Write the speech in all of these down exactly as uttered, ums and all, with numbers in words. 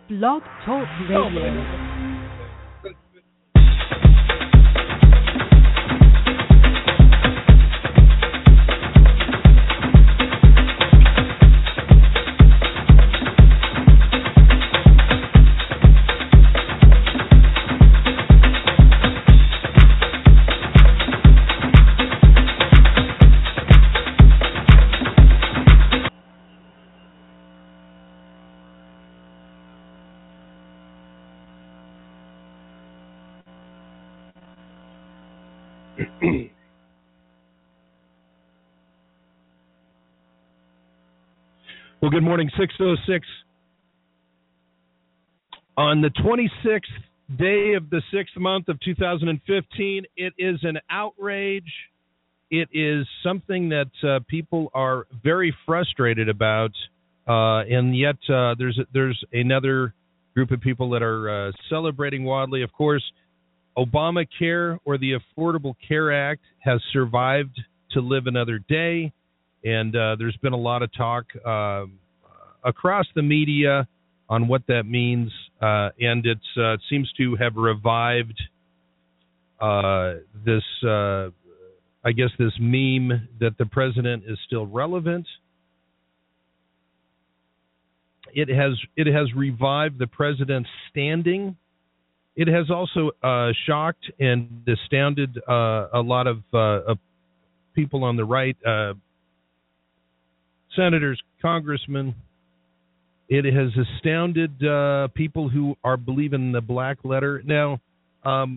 Blog Talk Radio. Well, good morning, six oh six. On the twenty-sixth day of the sixth month of two thousand fifteen, it is an outrage. It is something that uh, people are very frustrated about, uh, and yet uh, there's there's another group of people that are uh, celebrating wildly. Of course, Obamacare, or the Affordable Care Act, has survived to live another day. And uh, there's been a lot of talk uh, across the media on what that means, uh, and it's, uh, it seems to have revived uh, this, uh, I guess, this meme that the president is still relevant. It has it has revived the president's standing. It has also uh, shocked and astounded uh, a lot of uh, people on the right. Uh, Senators, congressmen. It has astounded uh, people who are believing the black letter. Now, um,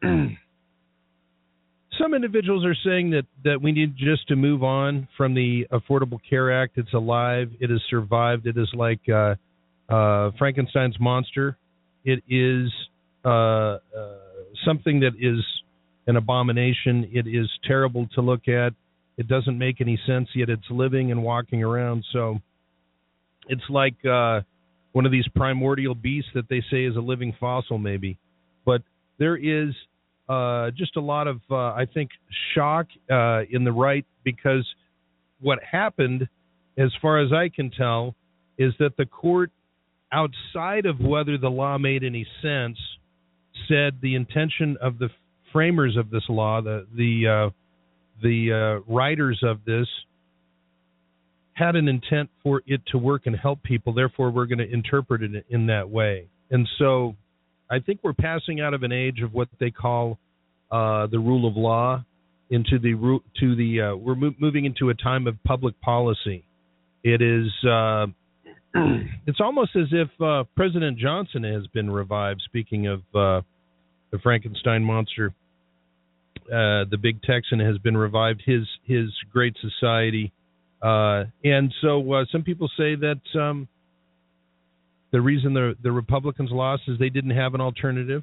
some individuals are saying that, that we need just to move on from the Affordable Care Act. It's alive. It has survived. It is like uh, uh, Frankenstein's monster. It is uh, uh, something that is an abomination. It is terrible to look at. It doesn't make any sense, yet it's living and walking around. So it's like uh, one of these primordial beasts that they say is a living fossil, maybe. But there is uh, just a lot of, uh, I think, shock uh, in the right, because what happened, as far as I can tell, is that the court, outside of whether the law made any sense, said the intention of the framers of this law, the the uh, the uh, writers of this, had an intent for it to work and help people. Therefore, we're going to interpret it in that way. And so I think we're passing out of an age of what they call uh, the rule of law into the to the uh, we're mo- moving into a time of public policy. It is uh, it's almost as if uh, President Johnson has been revived. Speaking of uh, the Frankenstein monster. Uh, the big Texan has been revived, his his great society. Uh, and so uh, some people say that um, the reason the, the Republicans lost is they didn't have an alternative.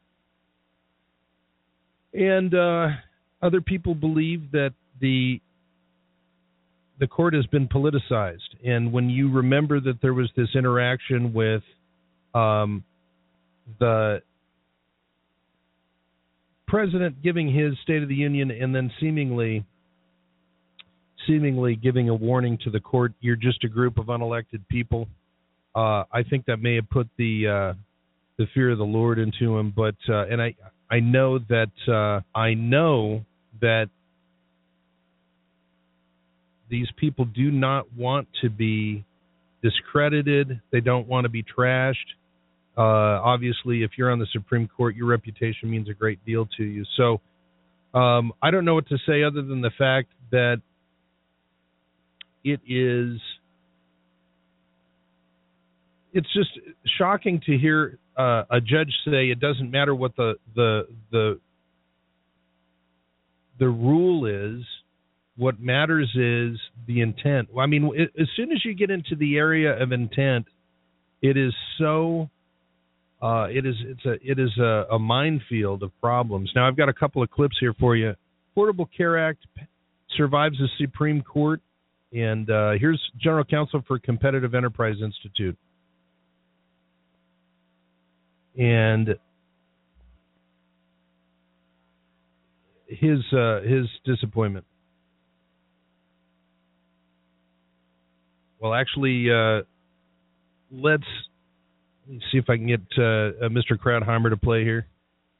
And uh, other people believe that the the court has been politicized. And when you remember that there was this interaction with um, the president giving his State of the Union and then seemingly seemingly giving a warning to the court, you're just a group of unelected people. Uh, I think that may have put the uh, the fear of the Lord into him. But uh, and I I know that uh, I know that these people do not want to be discredited. They don't want to be trashed. Uh, obviously, if you're on the Supreme Court, your reputation means a great deal to you. So um, I don't know what to say other than the fact that it is, it's just shocking to hear uh, a judge say it doesn't matter what the, the, the, the rule is. What matters is the intent. I mean, it, as soon as you get into the area of intent, it is so... Uh, it is it's a it is a, a minefield of problems. Now I've got a couple of clips here for you. Affordable Care Act survives the Supreme Court, and uh, here's General Counsel for Competitive Enterprise Institute, and his uh, his disappointment. Well, actually, uh, let's Let me see if I can get uh, uh, Mister Krauthammer to play here.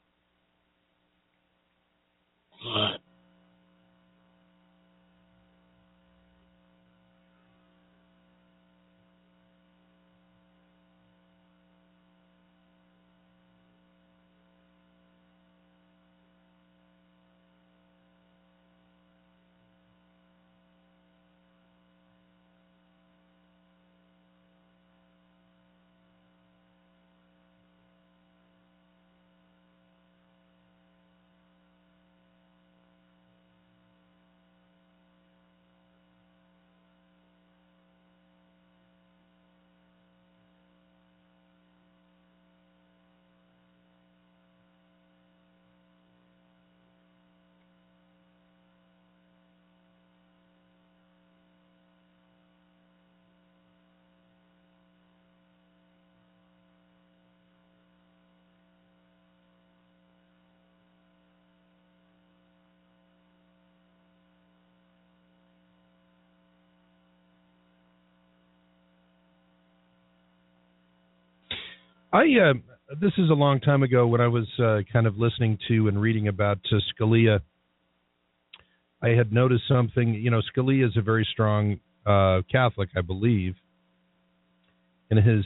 I uh, this is a long time ago when I was uh, kind of listening to and reading about uh, Scalia. I had noticed something. You know, Scalia is a very strong uh, Catholic, I believe, and his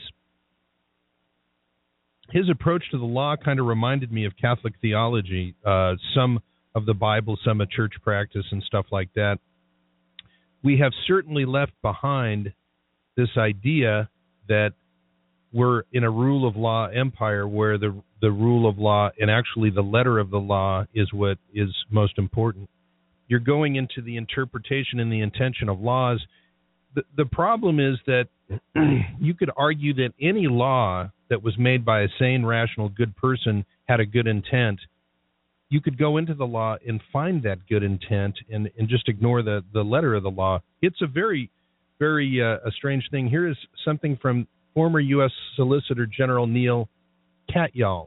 his approach to the law kind of reminded me of Catholic theology, uh, some of the Bible, some of church practice, and stuff like that. We have certainly left behind this idea that we're in a rule of law empire where the the rule of law and actually the letter of the law is what is most important. You're going into the interpretation and the intention of laws. The, the problem is that you could argue that any law that was made by a sane, rational, good person had a good intent. You could go into the law and find that good intent and, and just ignore the, the letter of the law. It's a very, very uh, a strange thing. Here is something from former U S Solicitor General Neil Katyal.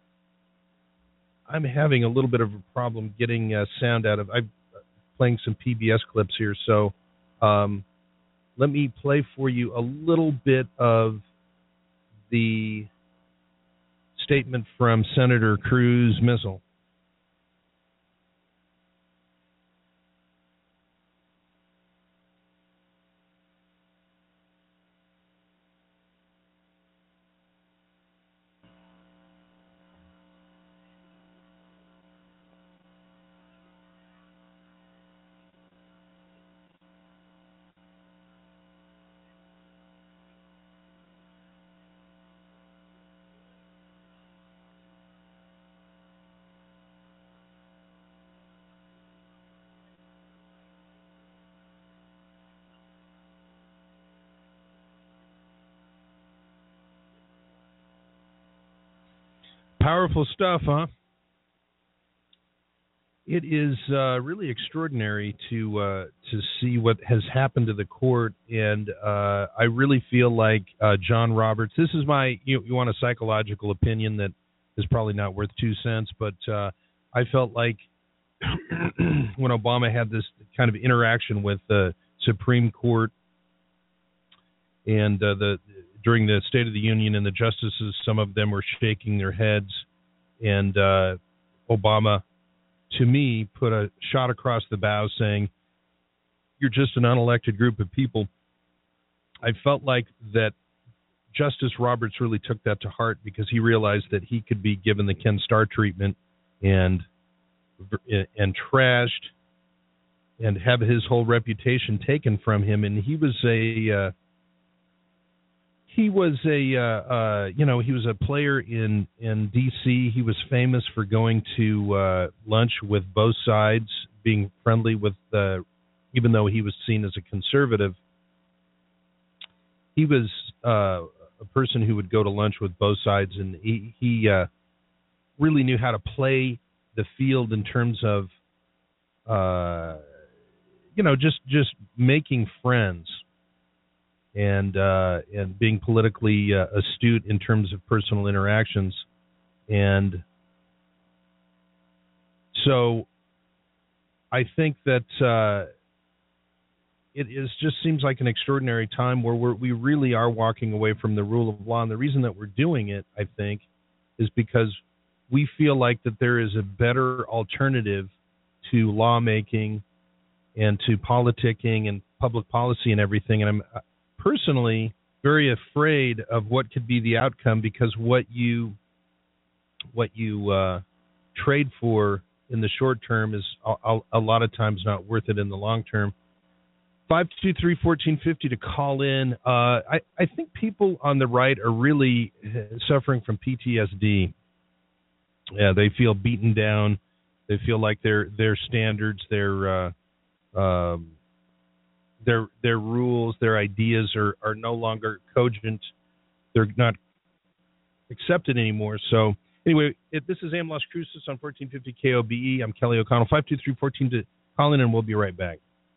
I'm having a little bit of a problem getting uh, sound out of. I'm playing some P B S clips here, so um, let me play for you a little bit of the statement from Senator Cruz Missile. Powerful stuff, huh? It is uh, really extraordinary to uh, to see what has happened to the court, and uh, I really feel like uh, John Roberts. This is my you, you want a psychological opinion that is probably not worth two cents, but uh, I felt like when Obama had this kind of interaction with the Supreme Court and uh, the during the State of the Union, and the justices, some of them were shaking their heads, and uh, Obama, to me, put a shot across the bow saying, "You're just an unelected group of people." I felt like that Justice Roberts really took that to heart because he realized that he could be given the Ken Starr treatment and and trashed and have his whole reputation taken from him. And he was a uh, he was a uh, uh, you know he was a player in in D C. He was famous for going to uh, lunch with both sides, being friendly with uh, even though he was seen as a conservative. He was uh, a person who would go to lunch with both sides, and he, he uh, really knew how to play the field in terms of, uh, you know, just just making friends and uh, and being politically uh, astute in terms of personal interactions. And so I think that uh, it is just seems like an extraordinary time where we're, we really are walking away from the rule of law. And the reason that we're doing it, I think, is because we feel like that there is a better alternative to lawmaking and to politicking and public policy and everything. And I'm personally very afraid of what could be the outcome, because what you what you uh, trade for in the short term is a, a lot of times not worth it in the long term. five two three, one four five zero to call in. Uh, I, I think people on the right are really suffering from P T S D. Yeah, they feel beaten down. They feel like their their standards, their uh, um, their their rules, their ideas are, are no longer cogent. They're not accepted anymore. So anyway, it, this is A M Las Cruces on fourteen fifty K O B E. I'm Kelly O'Connell. five two three, one four to call in, and we'll be right back.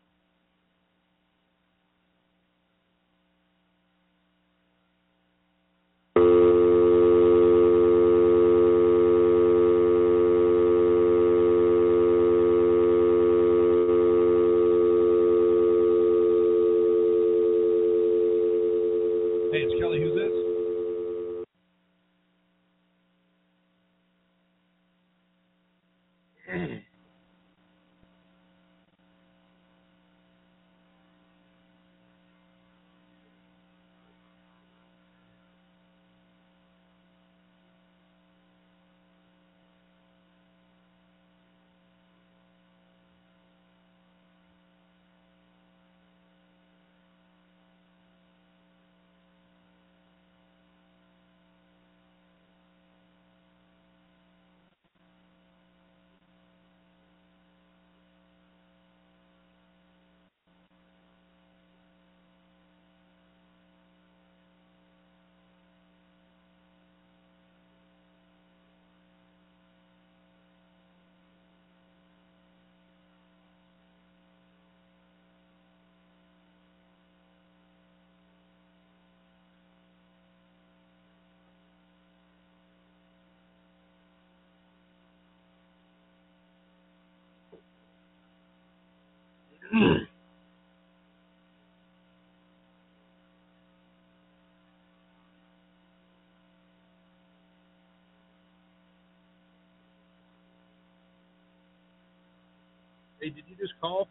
Hey, did you just call?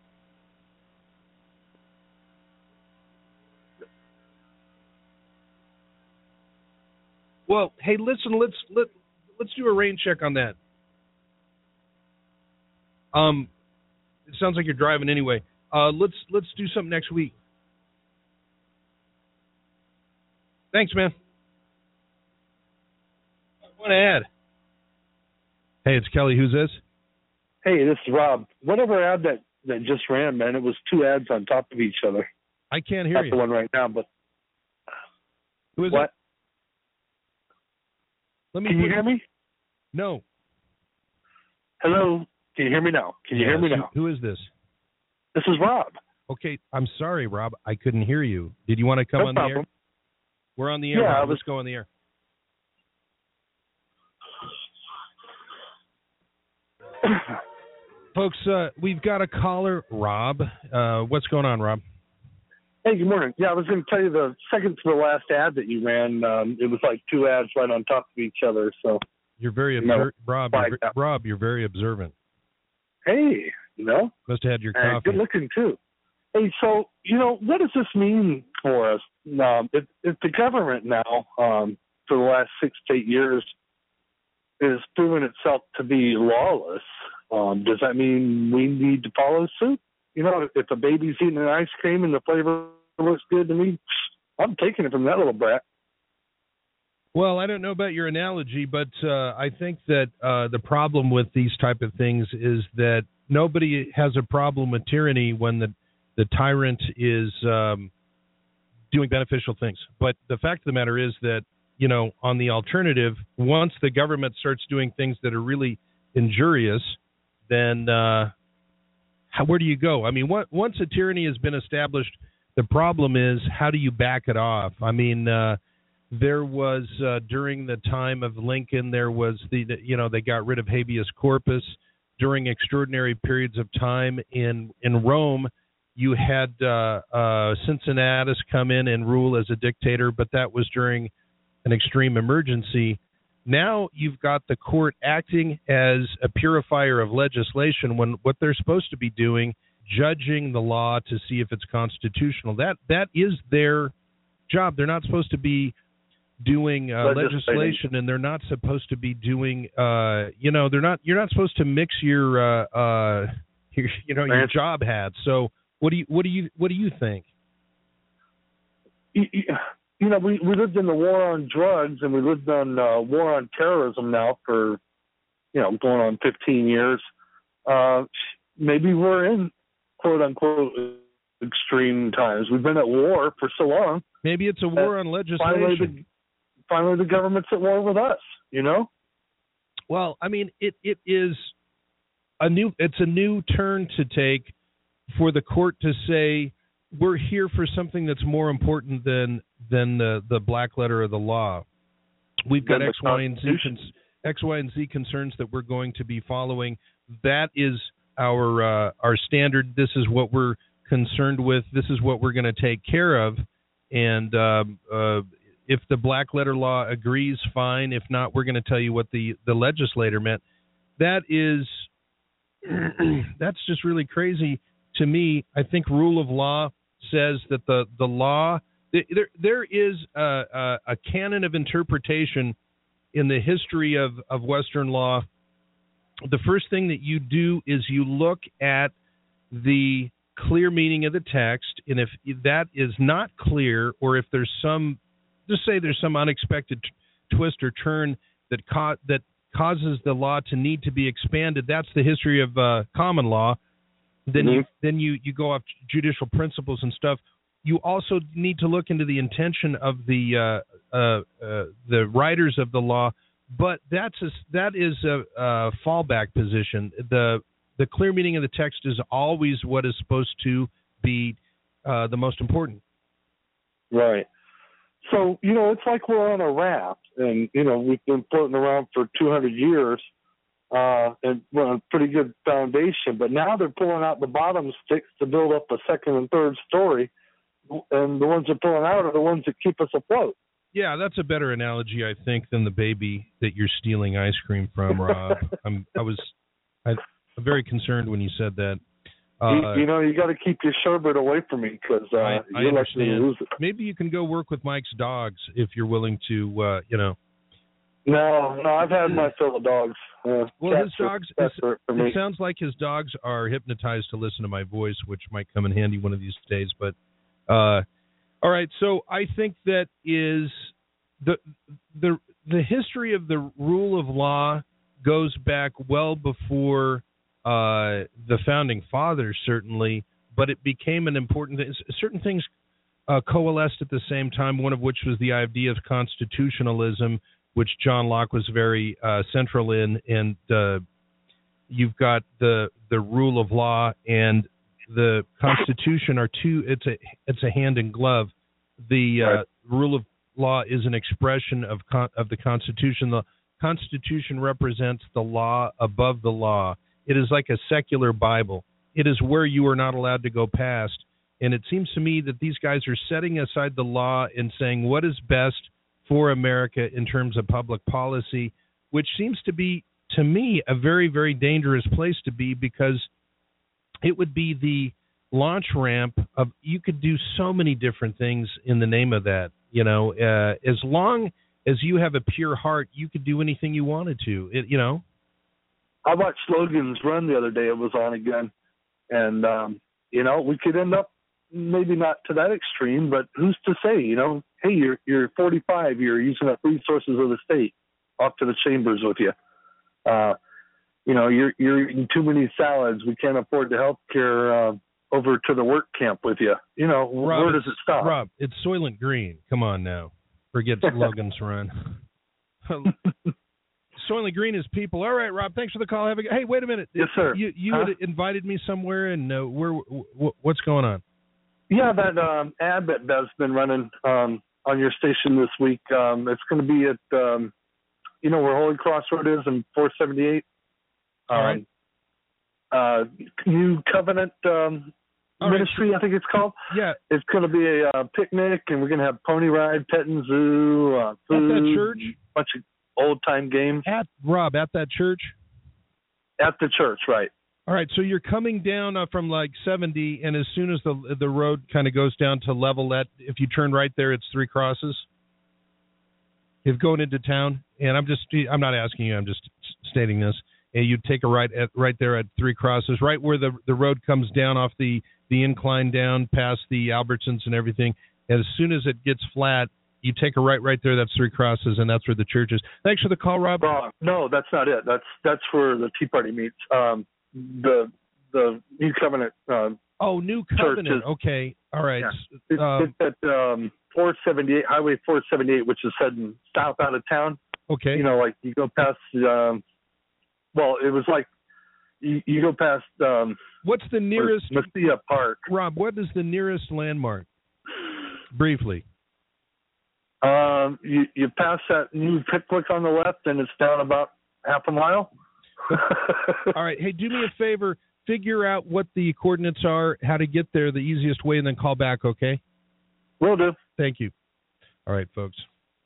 Well, hey, listen, let's let let's do a rain check on that. Um, it sounds like you're driving anyway. Uh, let's let's do something next week. Thanks, man. I want to add. Hey, it's Kelly. Who's this? Hey, this is Rob. Whatever ad that, that just ran, man, it was two ads on top of each other. I can't hear Not you. the one right now, but who is what? it? Let me Can you hear me? No. Hello. Can you hear me now? Can you yes. hear me now? Who, who is this? This is Rob. Okay, I'm sorry, Rob. I couldn't hear you. Did you want to come No on problem. the air? We're on the air. Yeah, Rob. I was... Let's go on the air. Folks, uh, we've got a caller, Rob. Uh, what's going on, Rob? Hey, good morning. Yeah, I was going to tell you the second to the last ad that you ran. Um, it was like two ads right on top of each other. So you're very no, obser- Rob. You're, Rob, you're very observant. Hey, you know, must have had your uh, coffee. good looking too. Hey, so you know, what does this mean for us? Um, if, if the government now, um, for the last six to eight years, is proving itself to be lawless, um, does that mean we need to follow suit? You know, if a baby's eating an ice cream and the flavor looks good to me, I'm taking it from that little brat. Well, I don't know about your analogy, but uh, I think that uh, the problem with these type of things is that nobody has a problem with tyranny when the, the tyrant is um, doing beneficial things. But the fact of the matter is that, you know, on the alternative, once the government starts doing things that are really injurious, then uh, how, where do you go? I mean, what, once a tyranny has been established, the problem is how do you back it off? I mean, uh, there was uh, during the time of Lincoln, there was the, the, you know, they got rid of habeas corpus. During extraordinary periods of time in, in Rome, You had uh, uh, Cincinnatus come in and rule as a dictator, but that was during an extreme emergency. Now you've got the court acting as a purifier of legislation when what they're supposed to be doing, judging the law to see if it's constitutional. That that is their job. They're not supposed to be doing uh, legislation, and they're not supposed to be doing. Uh, you know, they're not. You're not supposed to mix your, uh, uh, your you know, your job hats. So. What do you what do you what do you think? You, you know, we, we lived in the war on drugs, and we lived on uh, war on terrorism now for, you know, going on fifteen years. Uh, maybe we're in quote unquote extreme times. We've been at war for so long. Maybe it's a war on legislation. Finally the, finally, the government's at war with us. You know. Well, I mean, it it is a new. It's a new turn to take. For the court to say we're here for something that's more important than than the, the black letter of the law. We've got X, Y, and Z X, Y, and Z concerns that we're going to be following. That is our uh, our standard. This is what we're concerned with. This is what we're going to take care of. And um, uh, if the black letter law agrees, fine. If not, we're going to tell you what the, the legislator meant. That is that's just really crazy. To me, I think rule of law says that the, the law, there there is a, a, a canon of interpretation in the history of, of Western law. The first thing that you do is you look at the clear meaning of the text, and if that is not clear, or if there's some, just say there's some unexpected t- twist or turn that ca- that causes the law to need to be expanded, that's the history of uh, common law. Then you then you, you go off judicial principles and stuff. You also need to look into the intention of the uh, uh, uh, the writers of the law, but that's a, that is a, a fallback position. The the clear meaning of the text is always what is supposed to be uh, the most important. Right. So you know, it's like we're on a raft, and you know we've been floating around for two hundred years. Uh, and we're on a pretty good foundation, but now they're pulling out the bottom sticks to build up a second and third story, and the ones they're pulling out are the ones that keep us afloat. Yeah, that's a better analogy, I think, than the baby that you're stealing ice cream from, Rob. I'm, I was I, I'm very concerned when you said that. Uh, you, you know, you got to keep your sherbet away from me because uh, I, I you're likely to lose it. Maybe you can go work with Mike's dogs if you're willing to, uh, you know. No, no, I've had my fill of dogs. Uh, well, his dogs, it, it sounds like his dogs are hypnotized to listen to my voice, which might come in handy one of these days. But, uh, all right, so I think that is the the the history of the rule of law goes back well before uh, the founding fathers, certainly, but it became an important thing. Certain things uh, coalesced at the same time, one of which was the idea of constitutionalism, which John Locke was very uh, central in, and uh, you've got the the rule of law and the Constitution are two. It's a it's a hand in glove. The uh, right. rule of law is an expression of con- of the Constitution. The Constitution represents the law above the law. It is like a secular Bible. It is where you are not allowed to go past. And it seems to me that these guys are setting aside the law and saying what is best for America in terms of public policy, which seems to be, to me, a very, very dangerous place to be, because it would be the launch ramp of, you could do so many different things in the name of that. You know, uh, as long as you have a pure heart, you could do anything you wanted to, it, you know. I watched Logan's Run the other day. It was on again. And, um, you know, we could end up maybe not to that extreme, but who's to say, you know, hey, you're you're forty-five, you're using up resources of the state, off to the chambers with you. Uh, you know, you're you're eating too many salads. We can't afford the health care uh, over to the work camp with you. You know, Rob, where does it stop? Rob, it's Soylent Green. Come on now. Forget Logan's Run. Soylent Green is people. All right, Rob, thanks for the call. Have a, hey, wait a minute. Yes, sir. You you huh? had invited me somewhere, and uh, where w- what's going on? Yeah, that um, ad that Bev's been running um, on your station this week. Um, it's going to be at, um, you know, where Holy Cross Road is in four seventy-eight. All right. Um, uh, New Covenant um, All Ministry, right. I think it's called. Yeah. It's going to be a uh, picnic, and we're going to have pony ride, petting zoo, uh, food, At that church? a bunch of old-time games. At, Rob, at that church? At the church, right. All right, so you're coming down uh, from like seventy, and as soon as the the road kind of goes down to level, that if you turn right there, it's Three Crosses. If going into town, and I'm just I'm not asking you, I'm just stating this. And you take a right at right there at Three Crosses, right where the the road comes down off the the incline down past the Albertsons and everything. And as soon as it gets flat, you take a right right there. That's Three Crosses, and that's where the church is. Thanks for the call, Rob. Wrong. No, that's not it. That's that's where the Tea Party meets. Um, the the New Covenant. Um, oh, New Covenant. Church is, okay, all right. Yeah. It's, um, it's at um, four seventy-eight, Highway four seventy-eight, which is heading south out of town. Okay. You know, like you go past. Um, well, it was like you, you go past. Um, What's the nearest? Mesilla Park. Rob, what is the nearest landmark? Briefly. Um, you you pass that new Pickwick on the left, and it's down about half a mile. All right. Hey, do me a favor. Figure out what the coordinates are, how to get there the easiest way, and then call back, okay? Will do. Thank you. All right, folks.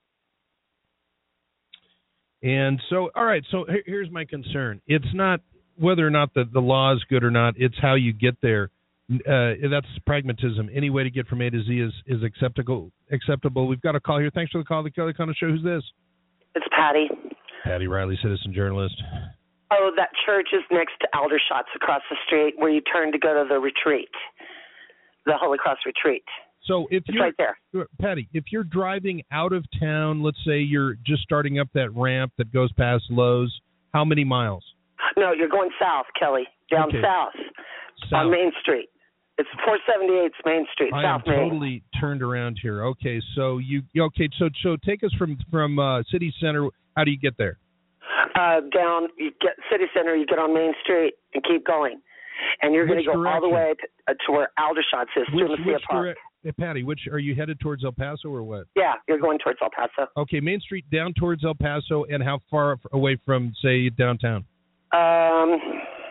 And so, all right, so here's my concern. It's not whether or not the, the law is good or not. It's how you get there. Uh, that's pragmatism. Any way to get from A to Z is, is acceptable. Acceptable. We've got a call here. Thanks for the call. The Kelly Conner Show. Who's this? It's Patty. Patty Riley, citizen journalist. Oh, that church is next to Aldershots across the street where you turn to go to the retreat, the Holy Cross retreat. So if it's you're, right there. Patty, if you're driving out of town, let's say you're just starting up that ramp that goes past Lowe's, how many miles? No, you're going south, Kelly, down okay. south, south on Main Street. It's four seventy-eight Main Street, I South am Main. totally turned around here. Okay, so you okay? So so take us from from uh, City Center. How do you get there? Uh, down, you get City Center. You get on Main Street and keep going, and you're going to go direction? all the way to, uh, to where Aldershots is, which, to Mesilla Park. Dire- hey, Patty, which are you headed towards El Paso or what? Yeah, you're going towards El Paso. Okay, Main Street down towards El Paso, and how far away from say downtown? Um.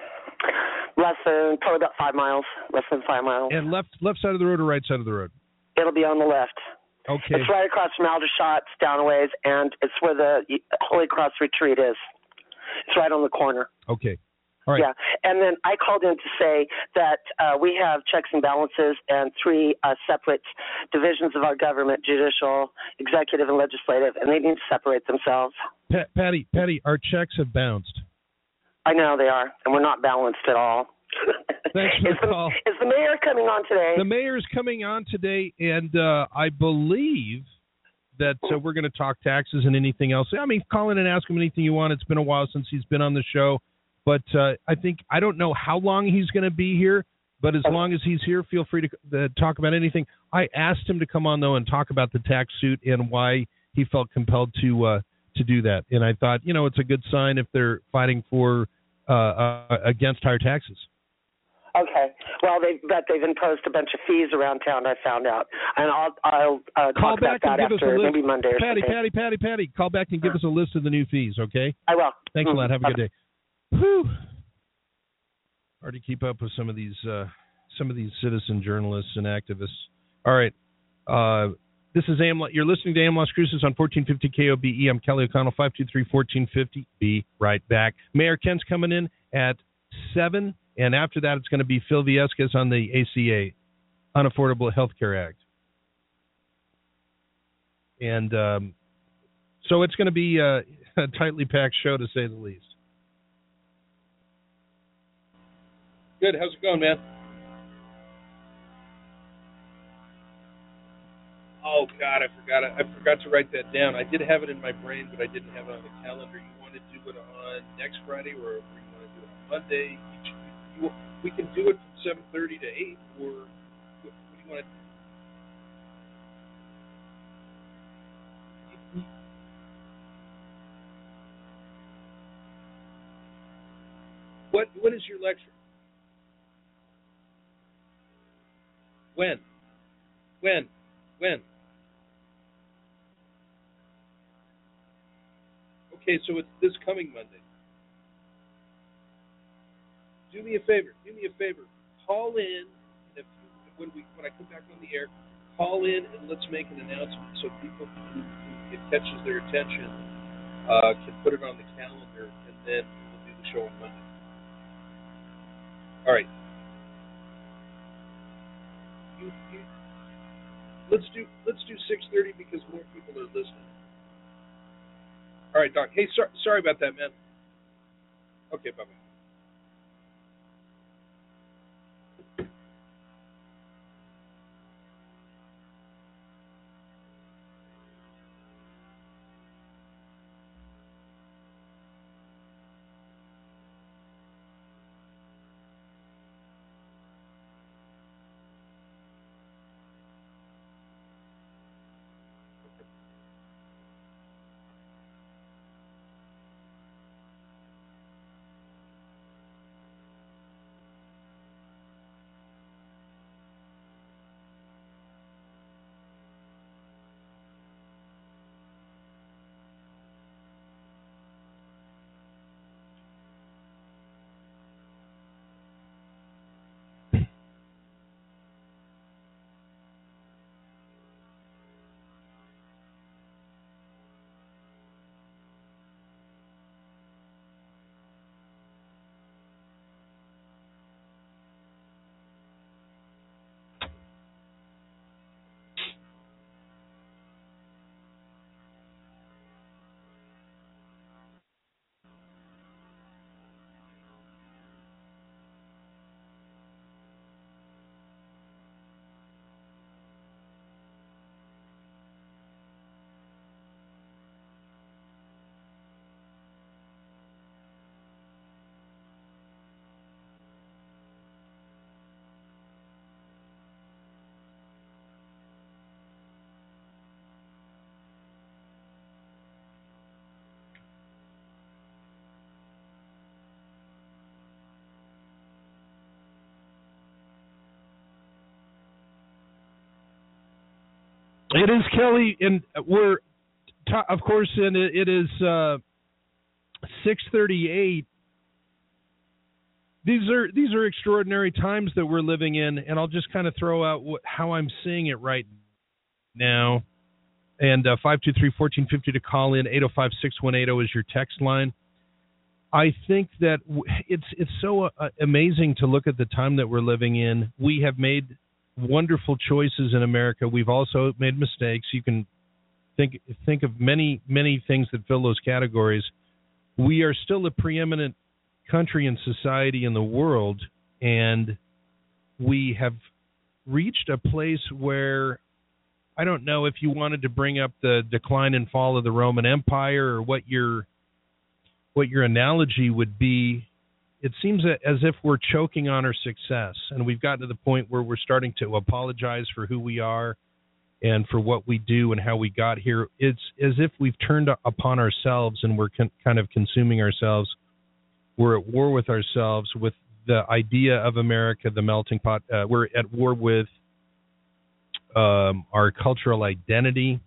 Less than, probably about five miles, less than five miles. And left left side of the road or right side of the road? It'll be on the left. Okay. It's right across from Aldershots, down a ways, and it's where the Holy Cross retreat is. It's right on the corner. Okay. All right. Yeah, and then I called in to say that uh, we have checks and balances and three uh, separate divisions of our government, judicial, executive, and legislative, and they need to separate themselves. Pat, Patty, Patty, our checks have bounced. I know they are, and we're not balanced at all. Thanks for is, the the, call. is the mayor coming on today? The mayor's coming on today, and uh, I believe that uh, we're going to talk taxes and anything else. I mean, call in and ask him anything you want. It's been a while since he's been on the show, but uh, I think I don't know how long he's going to be here, but as long as he's here, feel free to uh, talk about anything. I asked him to come on, though, and talk about the tax suit and why he felt compelled to uh, to do that. And I thought, you know, it's a good sign if they're fighting for uh, uh, against higher taxes. Okay. Well, they bet they've imposed a bunch of fees around town. I found out, and I'll I'll uh, call talk back about that and give after us a list. maybe Monday or Patty, something. Patty, Patty, Patty, call back and give us a list of the new fees. Okay. I will. Thanks mm-hmm. a lot. Have a okay. good day. Whew. Hard to keep up with some of these uh, some of these citizen journalists and activists. All right. Uh, this is A M. You're listening to A M Las Cruces on fourteen fifty K O B E. I'm Kelly O'Connell. five two three, one four five zero. Be right back. Mayor Kent's coming in at seven, and after that, it's going to be Phil Viescas on the A C A, Unaffordable Health Care Act. And um, so it's going to be uh, a tightly packed show, to say the least. Good. How's it going, man? Oh, God, I forgot it. I forgot to write that down. I did have it in my brain, but I didn't have it on the calendar. You want to do it on next Friday, or you want to do it on Monday? You, you, we can do it from seven thirty to eight, or what, what do you want to do? What, what is your lecture? When? When? When? Okay, so it's this coming Monday. Do me a favor. Do me a favor. Call in in a when we when I come back on the air, call in and let's make an announcement so people who, who it catches their attention uh, can put it on the calendar, and then we'll do the show on Monday. All right. You, you, let's do let's do six thirty because more people are listening. All right, Doc. Hey, so, sorry about that, man. Okay, bye bye. It is, Kelly, and we're, of course, and it is uh, six thirty-eight. These are these are extraordinary times that we're living in, and I'll just kind of throw out what, how I'm seeing it right now. And uh, five two three, one four five zero to call in. eight oh five, six one eight zero is your text line. I think that it's it's so uh, amazing to look at the time that we're living in. We have made wonderful choices in America. We've also made mistakes. You can think think of many, many things that fill those categories. We are still a preeminent country and society in the world, and we have reached a place where I don't know if you wanted to bring up the decline and fall of the Roman Empire or what your what your analogy would be. It seems as if we're choking on our success, and we've gotten to the point where we're starting to apologize for who we are and for what we do and how we got here. It's as if we've turned upon ourselves and we're con- kind of consuming ourselves. We're at war with ourselves, with the idea of America, the melting pot. Uh, we're at war with um, our cultural identity.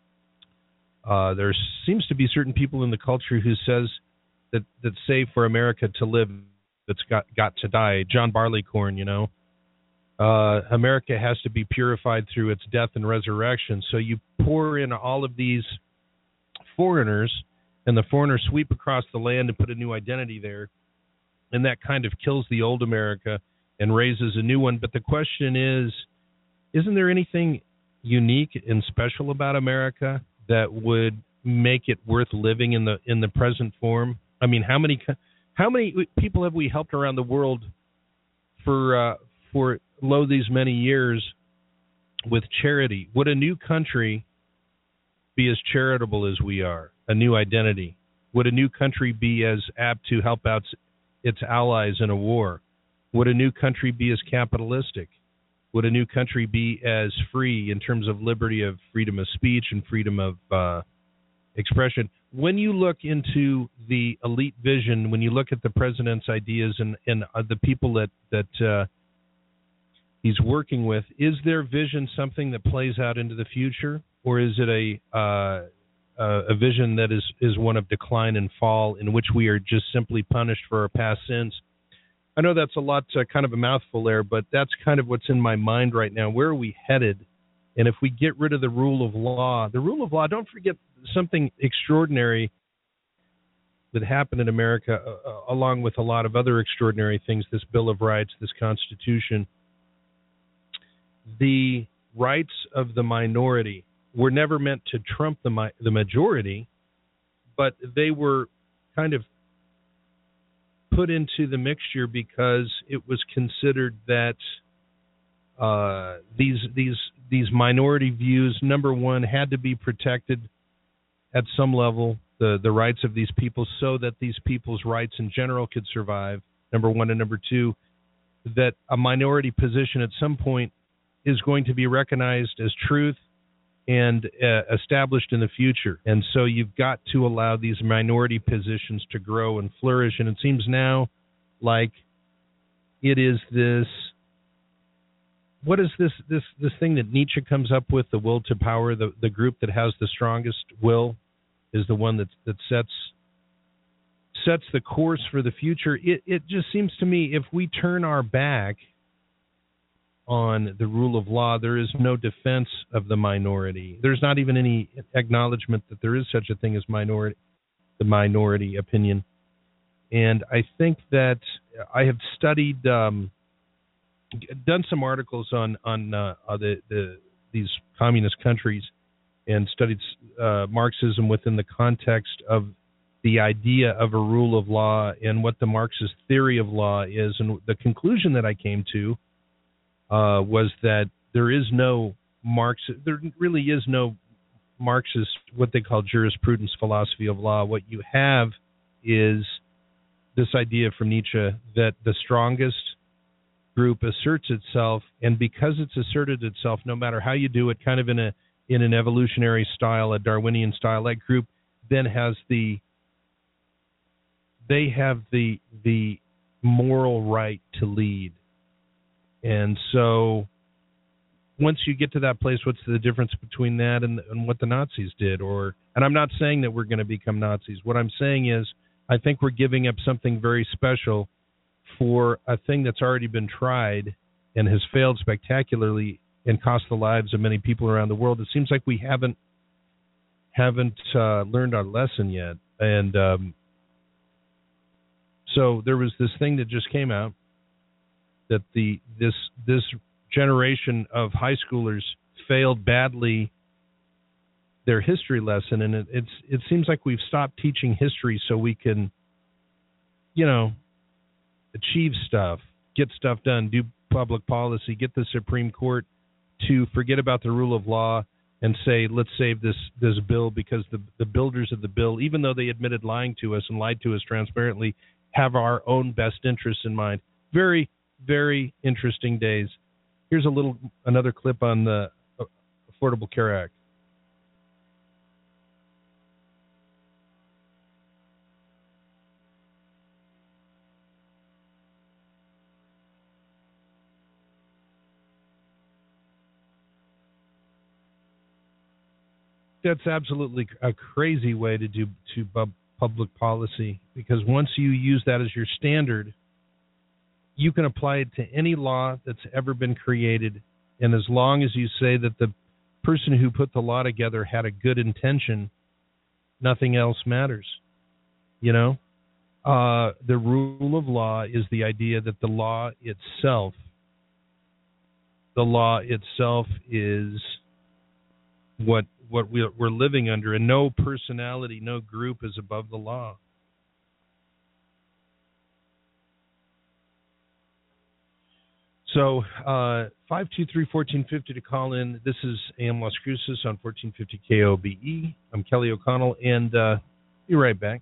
Uh, there seems to be certain people in the culture who says that that say for America to live, that's got got to die. John Barleycorn, you know, uh, America has to be purified through its death and resurrection. So you pour in all of these foreigners, and the foreigners sweep across the land and put a new identity there, and that kind of kills the old America and raises a new one. But the question is, isn't there anything unique and special about America that would make it worth living in the in the present form? I mean, how many how many people have we helped around the world for uh, for lo these many years with charity? Would a new country be as charitable as we are? A new identity? Would a new country be as apt to help out its allies in a war? Would a new country be as capitalistic? Would a new country be as free in terms of liberty of freedom of speech and freedom of uh, expression? When you look into the elite vision, when you look at the president's ideas and, and uh, the people that, that uh, he's working with, is their vision something that plays out into the future, or is it a uh, a vision that is, is one of decline and fall in which we are just simply punished for our past sins? I know that's a lot, uh, kind of a mouthful there, but that's kind of what's in my mind right now. Where are we headed? And if we get rid of the rule of law, the rule of law, don't forget something extraordinary that happened in America, uh, along with a lot of other extraordinary things, this Bill of Rights, this Constitution. The rights of the minority were never meant to trump the mi- the majority, but they were kind of put into the mixture because it was considered that uh, these these these minority views, number one, had to be protected at some level, the the rights of these people, so that these people's rights in general could survive. Number one, and number two, that a minority position at some point is going to be recognized as truth and uh, established in the future. And so you've got to allow these minority positions to grow and flourish. And it seems now like it is this, what is this this this thing that Nietzsche comes up with, the will to power, the, the group that has the strongest will is the one that that sets sets the course for the future. It it just seems to me if we turn our back on the rule of law, there is no defense of the minority. There's not even any acknowledgement that there is such a thing as minority, the minority opinion. And I think that I have studied, um, done some articles on on uh, the, the these communist countries, and studied uh, Marxism within the context of the idea of a rule of law and what the Marxist theory of law is. And the conclusion that I came to Uh, was that there is no Marxist, there really is no Marxist, what they call jurisprudence, philosophy of law. What you have is this idea from Nietzsche that the strongest group asserts itself, and because it's asserted itself, no matter how you do it, kind of in a in an evolutionary style, a Darwinian style, that group then has the they have the the moral right to lead. And so once you get to that place, what's the difference between that and, and what the Nazis did? Or, and I'm not saying that we're going to become Nazis. What I'm saying is I think we're giving up something very special for a thing that's already been tried and has failed spectacularly and cost the lives of many people around the world. It seems like we haven't haven't uh, learned our lesson yet. And um, so there was this thing that just came out, that the this this generation of high schoolers failed badly their history lesson, and it, it's it seems like we've stopped teaching history so we can, you know, achieve stuff, get stuff done, do public policy, get the Supreme Court to forget about the rule of law and say, let's save this this bill, because the the builders of the bill, even though they admitted lying to us and lied to us transparently, have our own best interests in mind. Very Very interesting days. Here's a little, another clip on the Affordable Care Act. That's absolutely a crazy way to do to public policy, because once you use that as your standard, you can apply it to any law that's ever been created, and as long as you say that the person who put the law together had a good intention, nothing else matters. You know, uh, the rule of law is the idea that the law itself, the law itself is what what we, we're living under, and no personality, no group is above the law. So uh, five two three, one four five zero to call in. This is A M Las Cruces on fourteen fifty K O B E. I'm Kelly O'Connell, and uh, be right back.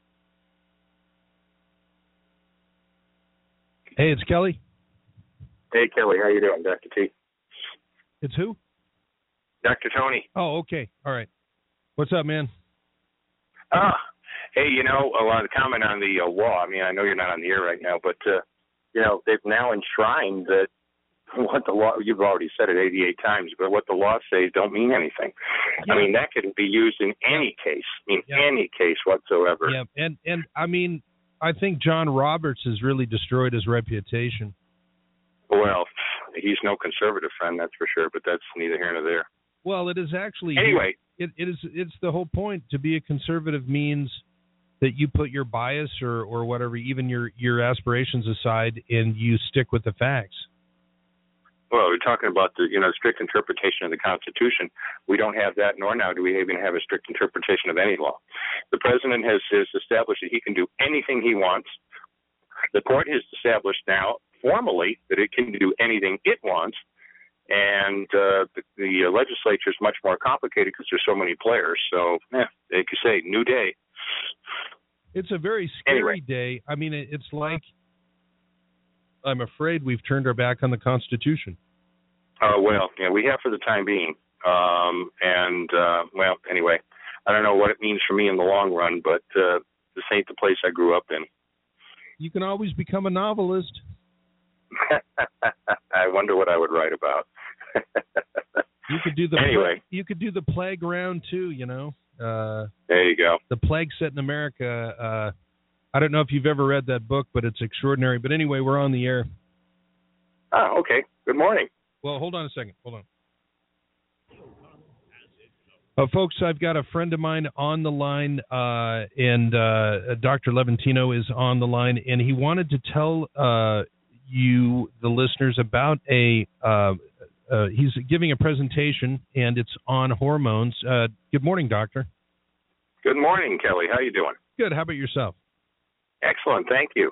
Hey, it's Kelly. Hey, Kelly, how you doing, Doctor T? It's who? Doctor Tony. Oh, okay. All right. What's up, man? Ah, hey, you know, I wanted to comment on the uh, law. I mean, I know you're not on the air right now, but, uh, you know, they've now enshrined that what the law, you've already said it eighty-eight times, but what the law says don't mean anything. Yeah. I mean, that can be used in any case, in yeah. any case whatsoever. Yeah, and, and I mean, I think John Roberts has really destroyed his reputation. Well, he's no conservative friend, that's for sure, but that's neither here nor there. Well, it is actually anyway. It, it is. It's the whole point. To be a conservative means that you put your bias or, or whatever, even your, your aspirations aside, and you stick with the facts. Well, we're talking about the you know strict interpretation of the Constitution. We don't have that, nor now do we even have a strict interpretation of any law. The president has, has established that he can do anything he wants. The court has established now formally that it can do anything it wants. And uh, the, the legislature is much more complicated because there's so many players. So, yeah, they could say, new day. It's a very scary anyway. day. I mean, it's like, I'm afraid we've turned our back on the Constitution. Uh, well, yeah, we have for the time being. Um, and, uh, well, anyway, I don't know what it means for me in the long run, but uh, this ain't the place I grew up in. You can always become a novelist. I wonder what I would write about. You could do the anyway. You could do the plague round too. You know. Uh, there you go. The plague set in America. Uh, I don't know if you've ever read that book, but it's extraordinary. But anyway, we're on the air. Oh, okay. Good morning. Well, hold on a second. Hold on. Uh, folks, I've got a friend of mine on the line, uh, and uh, Doctor Levantino is on the line, and he wanted to tell uh, you, the listeners, about a, uh, uh, he's giving a presentation, and it's on hormones. Uh, good morning, Doctor. Good morning, Kelly. How you doing? Good. How about yourself? Excellent. Thank you.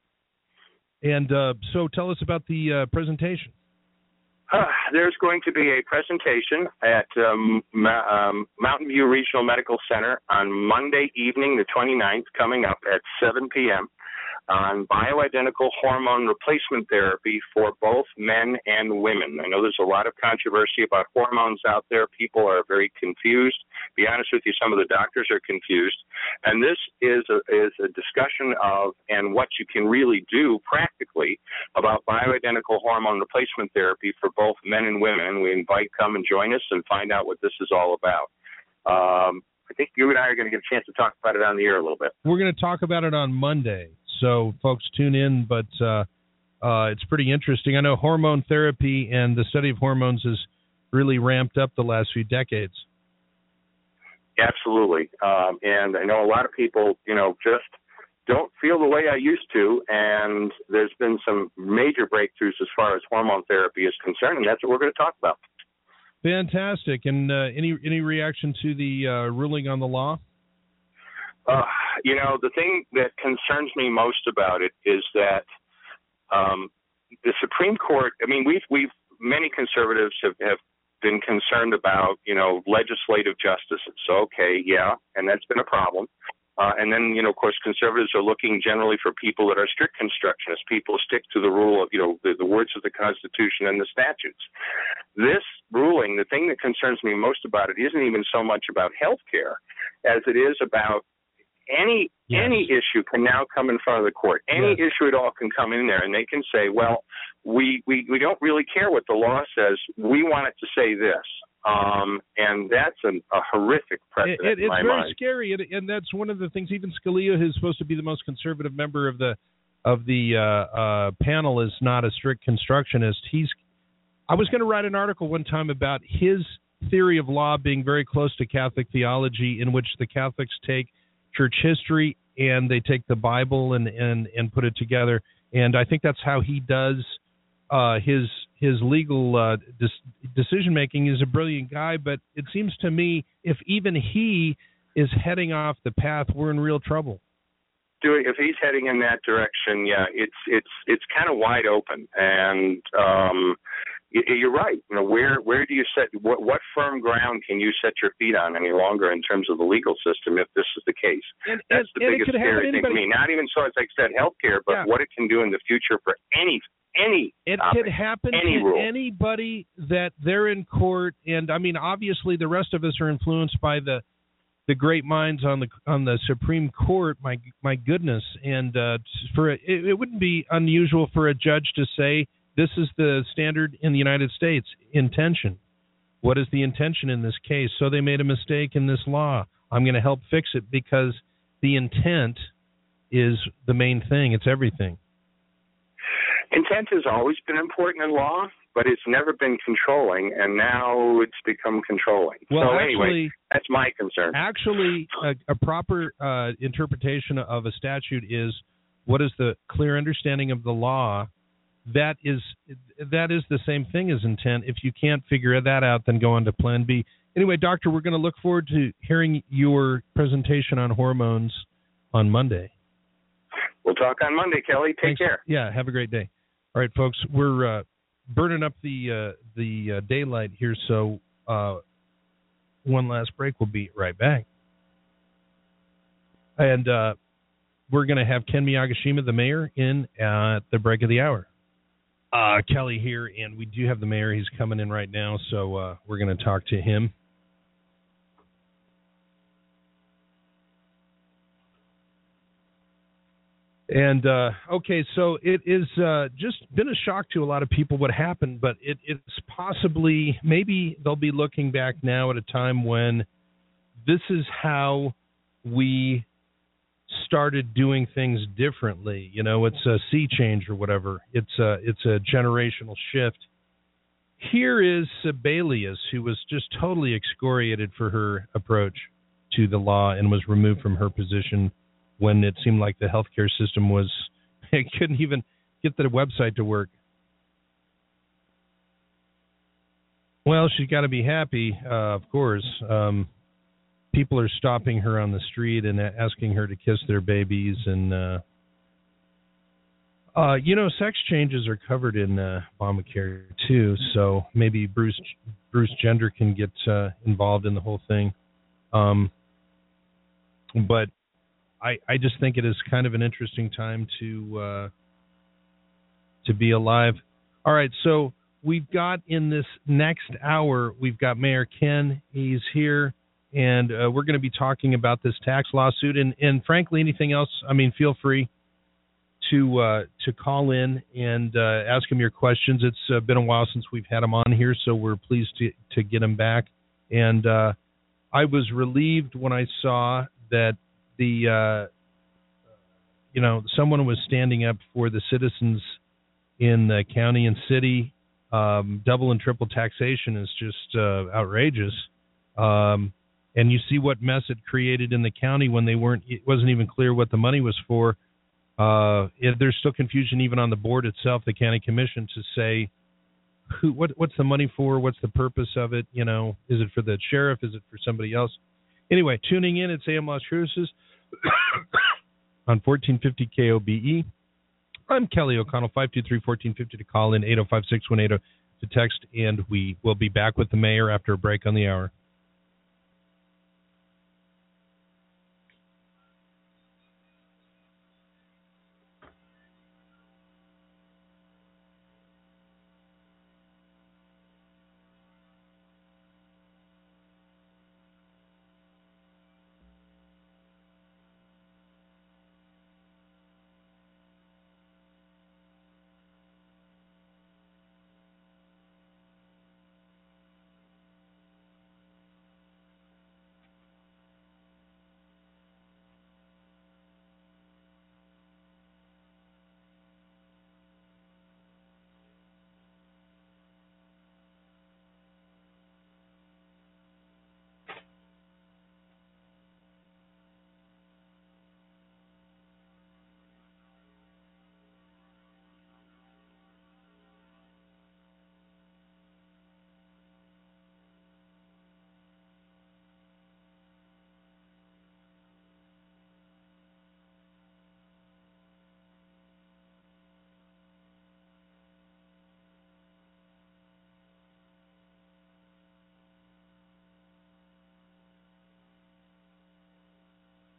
And uh, so tell us about the uh, presentation. Uh, there's going to be a presentation at um, Ma- um, Mountain View Regional Medical Center on Monday evening, the twenty-ninth, coming up at seven p.m. on bioidentical hormone replacement therapy for both men and women. I know there's a lot of controversy about hormones out there. People are very confused. To be honest with you, some of the doctors are confused. And this is a, is a discussion of and what you can really do practically about bioidentical hormone replacement therapy for both men and women. We invite come and join us and find out what this is all about. Um, I think you and I are going to get a chance to talk about it on the air a little bit. We're going to talk about it on Monday. So folks, tune in, but uh, uh, it's pretty interesting. I know hormone therapy and the study of hormones has really ramped up the last few decades. Absolutely. Um, and I know a lot of people, you know, just don't feel the way I used to, and there's been some major breakthroughs as far as hormone therapy is concerned, and that's what we're going to talk about. Fantastic. And uh, any any reaction to the uh, ruling on the law? Uh, you know, the thing that concerns me most about it is that um, the Supreme Court, I mean, we've, we've many conservatives have, have been concerned about, you know, legislative justice. So, okay, yeah, and that's been a problem. Uh, and then, you know, of course, conservatives are looking generally for people that are strict constructionists, people who stick to the rule of, you know, the, the words of the Constitution and the statutes. This ruling, the thing that concerns me most about it isn't even so much about health care as it is about any yes. any issue can now come in front of the court. Any yes. issue at all can come in there, and they can say, well, we, we, we don't really care what the law says. We want it to say this. Um, and that's an, a horrific precedent it, it, in my It's very mind. scary, and, and that's one of the things. Even Scalia, who's supposed to be the most conservative member of the of the uh, uh, panel, is not a strict constructionist. He's. I was going to write an article one time about his theory of law being very close to Catholic theology, in which the Catholics take church history and they take the Bible and, and, and put it together. And I think that's how he does uh, his his legal uh, dis- decision making. Is a brilliant guy, but it seems to me if even he is heading off the path, we're in real trouble. Doing if he's heading in that direction, yeah, it's it's it's kind of wide open, and um, you're right. You know, where where do you set what, what firm ground can you set your feet on any longer in terms of the legal system if this is the case? And, That's and, the biggest scary thing to me. Not even so as I said healthcare, but yeah. what it can do in the future for any any It topic, could happen any to rule. anybody that they're in court, and I mean, obviously, the rest of us are influenced by the the great minds on the on the Supreme Court. My my goodness, and uh, for it, it wouldn't be unusual for a judge to say this is the standard in the United States. Intention. What is the intention in this case? So they made a mistake in this law. I'm going to help fix it because the intent is the main thing. It's everything. Intent has always been important in law, but it's never been controlling, and now it's become controlling. Well, so actually, anyway, that's my concern. Actually, a, a proper uh, interpretation of a statute is what is the clear understanding of the law. That is that is the same thing as intent. If you can't figure that out, then go on to Plan B. Anyway, Doctor, we're going to look forward to hearing your presentation on hormones on Monday. We'll talk on Monday, Kelly. Take Thanks. care. Yeah, have a great day. All right, folks, we're uh, burning up the uh, the uh, daylight here, so uh, one last break. We'll be right back. And uh, we're going to have Ken Miyagishima, the mayor, in at the break of the hour. Uh, Kelly here, and we do have the mayor. He's coming in right now, so uh, we're going to talk to him. And, uh, okay, so it is uh, just been a shock to a lot of people what happened, but it, it's possibly, maybe they'll be looking back now at a time when this is how we started doing things differently. You know, it's a sea change or whatever. It's a, it's a generational shift. Here is Sebelius, who was just totally excoriated for her approach to the law and was removed from her position when it seemed like the healthcare system was, it couldn't even get the website to work. Well, she's got to be happy, uh, of course. Um, people are stopping her on the street and asking her to kiss their babies. And, uh, uh, you know, sex changes are covered in uh, Obamacare, too. So maybe Bruce Bruce Gender can get uh, involved in the whole thing. Um, but I, I just think it is kind of an interesting time to uh, to be alive. All right, so we've got in this next hour, we've got Mayor Ken. He's here, and uh, we're going to be talking about this tax lawsuit. And, and frankly, anything else, I mean, feel free to uh, to call in and uh, ask him your questions. It's uh, been a while since we've had him on here, so we're pleased to, to get him back. And uh, I was relieved when I saw that the, uh, you know, someone was standing up for the citizens in the county and city. Um, double and triple taxation is just uh, outrageous. Um, and you see what mess it created in the county when they weren't, it wasn't even clear what the money was for. Uh, it, there's still confusion even on the board itself, the county commission, to say who, what, what's the money for? What's the purpose of it? You know, is it for the sheriff? Is it for somebody else? Anyway, tuning in, it's A M Las Cruces on fourteen fifty K O B E. I'm Kelly O'Connell, five two three, one four five zero to call in, eight oh five, six one eight oh to text, and we will be back with the mayor after a break on the hour.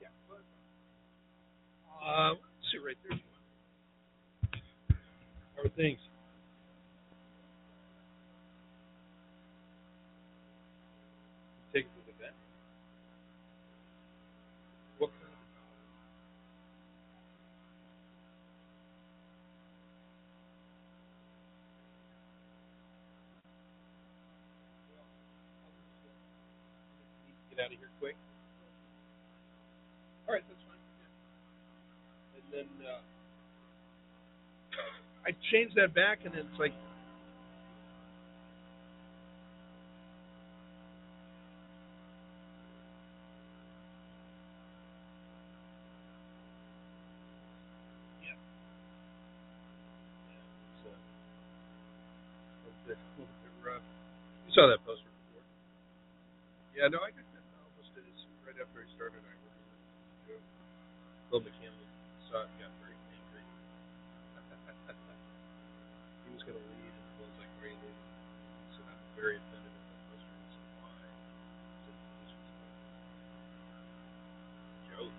Uh, let's see right there. Thanks. Take it to the vet. What kind of get out of here quick? All right, that's fine. Yeah. And then uh, I changed that back, and it's like, yeah. Yeah, it's uh, a little bit, a little bit rough. You saw that poster before. Yeah, no, I got that almost as right after I started. I worked with Bill McKinley. Saw it, got very angry. He was going to lead, and Bill's like, "Where are you leading?" He said, "I'm very offended at that poster." He said, "Why?" He said, "This was a joke."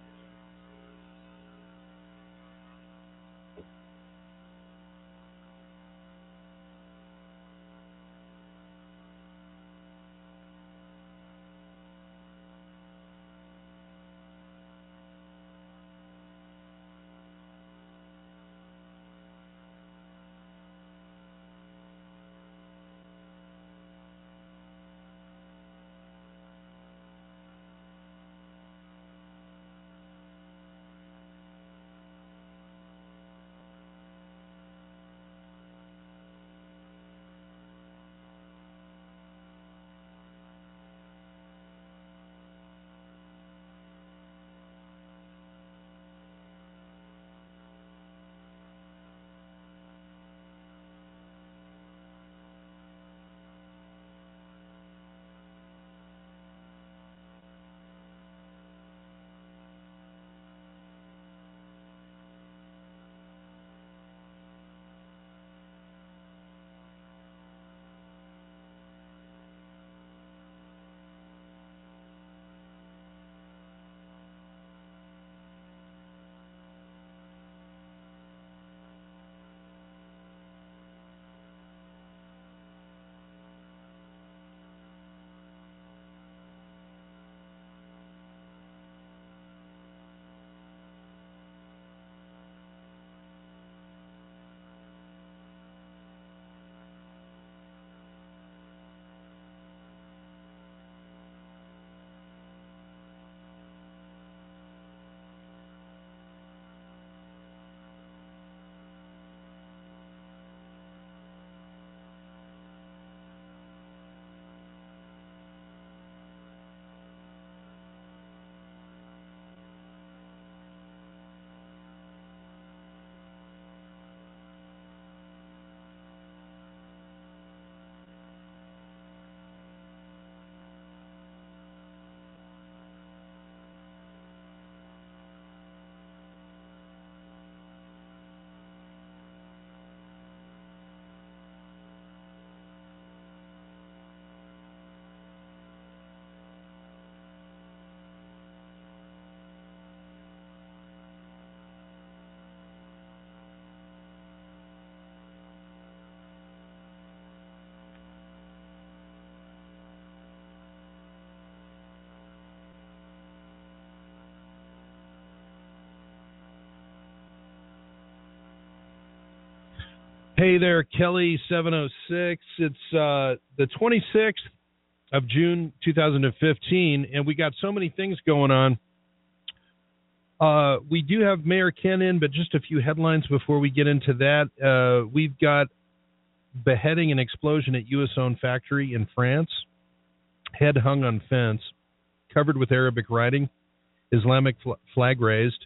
Hey there, Kelly seven oh six. It's uh, the twenty-sixth of June two thousand fifteen, and we got so many things going on. Uh, we do have Mayor Ken in, but just a few headlines before we get into that. Uh, we've got beheading and explosion at U S-owned factory in France. Head hung on fence, covered with Arabic writing, Islamic fl- flag raised.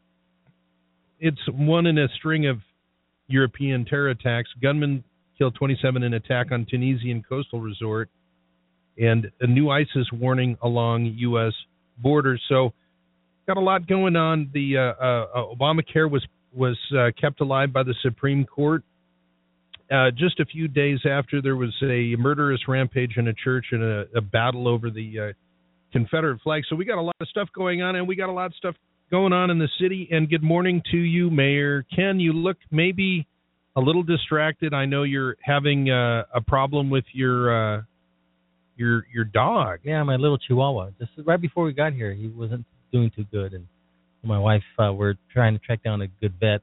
It's one in a string of European terror attacks. Gunmen killed twenty-seven in attack on Tunisian coastal resort, and a new ISIS warning along U S borders. So, got a lot going on. The uh, uh, Obamacare was was uh, kept alive by the Supreme Court. Uh, just a few days after there was a murderous rampage in a church and a, a battle over the uh, Confederate flag. So we got a lot of stuff going on, and we got a lot of stuff going on in the city. And good morning to you, Mayor Ken. You look maybe a little distracted. I know you're having uh, a problem with your uh, your your dog. Yeah, my little Chihuahua. Just right before we got here, he wasn't doing too good, and my wife uh, we're trying to track down a good vet,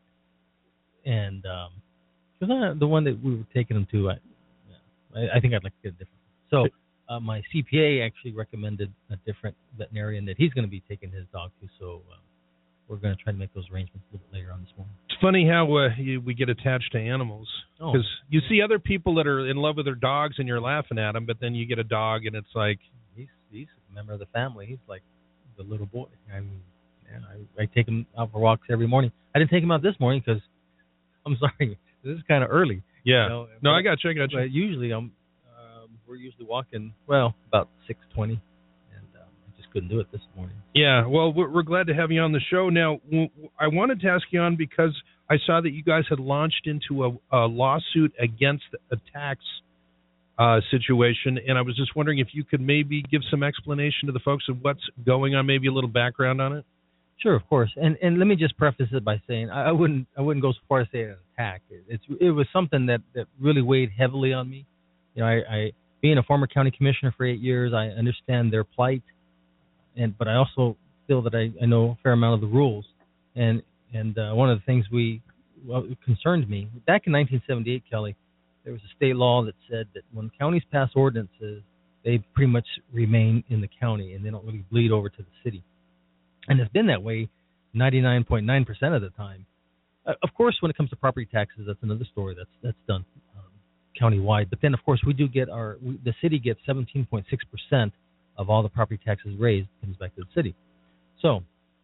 and um, because the one that we were taking him to, I, yeah, I, I think I'd like to get a different. So uh, my C P A actually recommended a different veterinarian that he's going to be taking his dog to. So uh, we're going to try to make those arrangements a little bit later on this morning. It's funny how uh, you, we get attached to animals, because oh. you see other people that are in love with their dogs and you're laughing at them, but then you get a dog and it's like he's he's a member of the family. He's like the little boy. I mean, yeah, I, I take him out for walks every morning. I didn't take him out this morning because I'm sorry, this is kind of early. Yeah. You know, no, but, I got you. I got you. But usually I'm. We're usually walking, well, about six twenty, and um, I just couldn't do it this morning. Yeah, well, we're, we're glad to have you on the show. Now, w- I wanted to ask you on because I saw that you guys had launched into a, a lawsuit against a tax uh, situation, and I was just wondering if you could maybe give some explanation to the folks of what's going on, maybe a little background on it. Sure, of course. And and let me just preface it by saying I, I wouldn't I wouldn't go so far as to say an attack. It, it's it was something that, that really weighed heavily on me. You know, I. I Being a former county commissioner for eight years, I understand their plight, and but I also feel that I, I know a fair amount of the rules. And and uh, one of the things we well, it concerned me back in nineteen seventy-eight, Kelly, there was a state law that said that when counties pass ordinances, they pretty much remain in the county and they don't really bleed over to the city. And it's been that way ninety-nine point nine percent of the time. Uh, of course, when it comes to property taxes, that's another story. That's that's done countywide, but then of course we do get our we, the city gets seventeen point six percent of all the property taxes raised comes back to the city. So,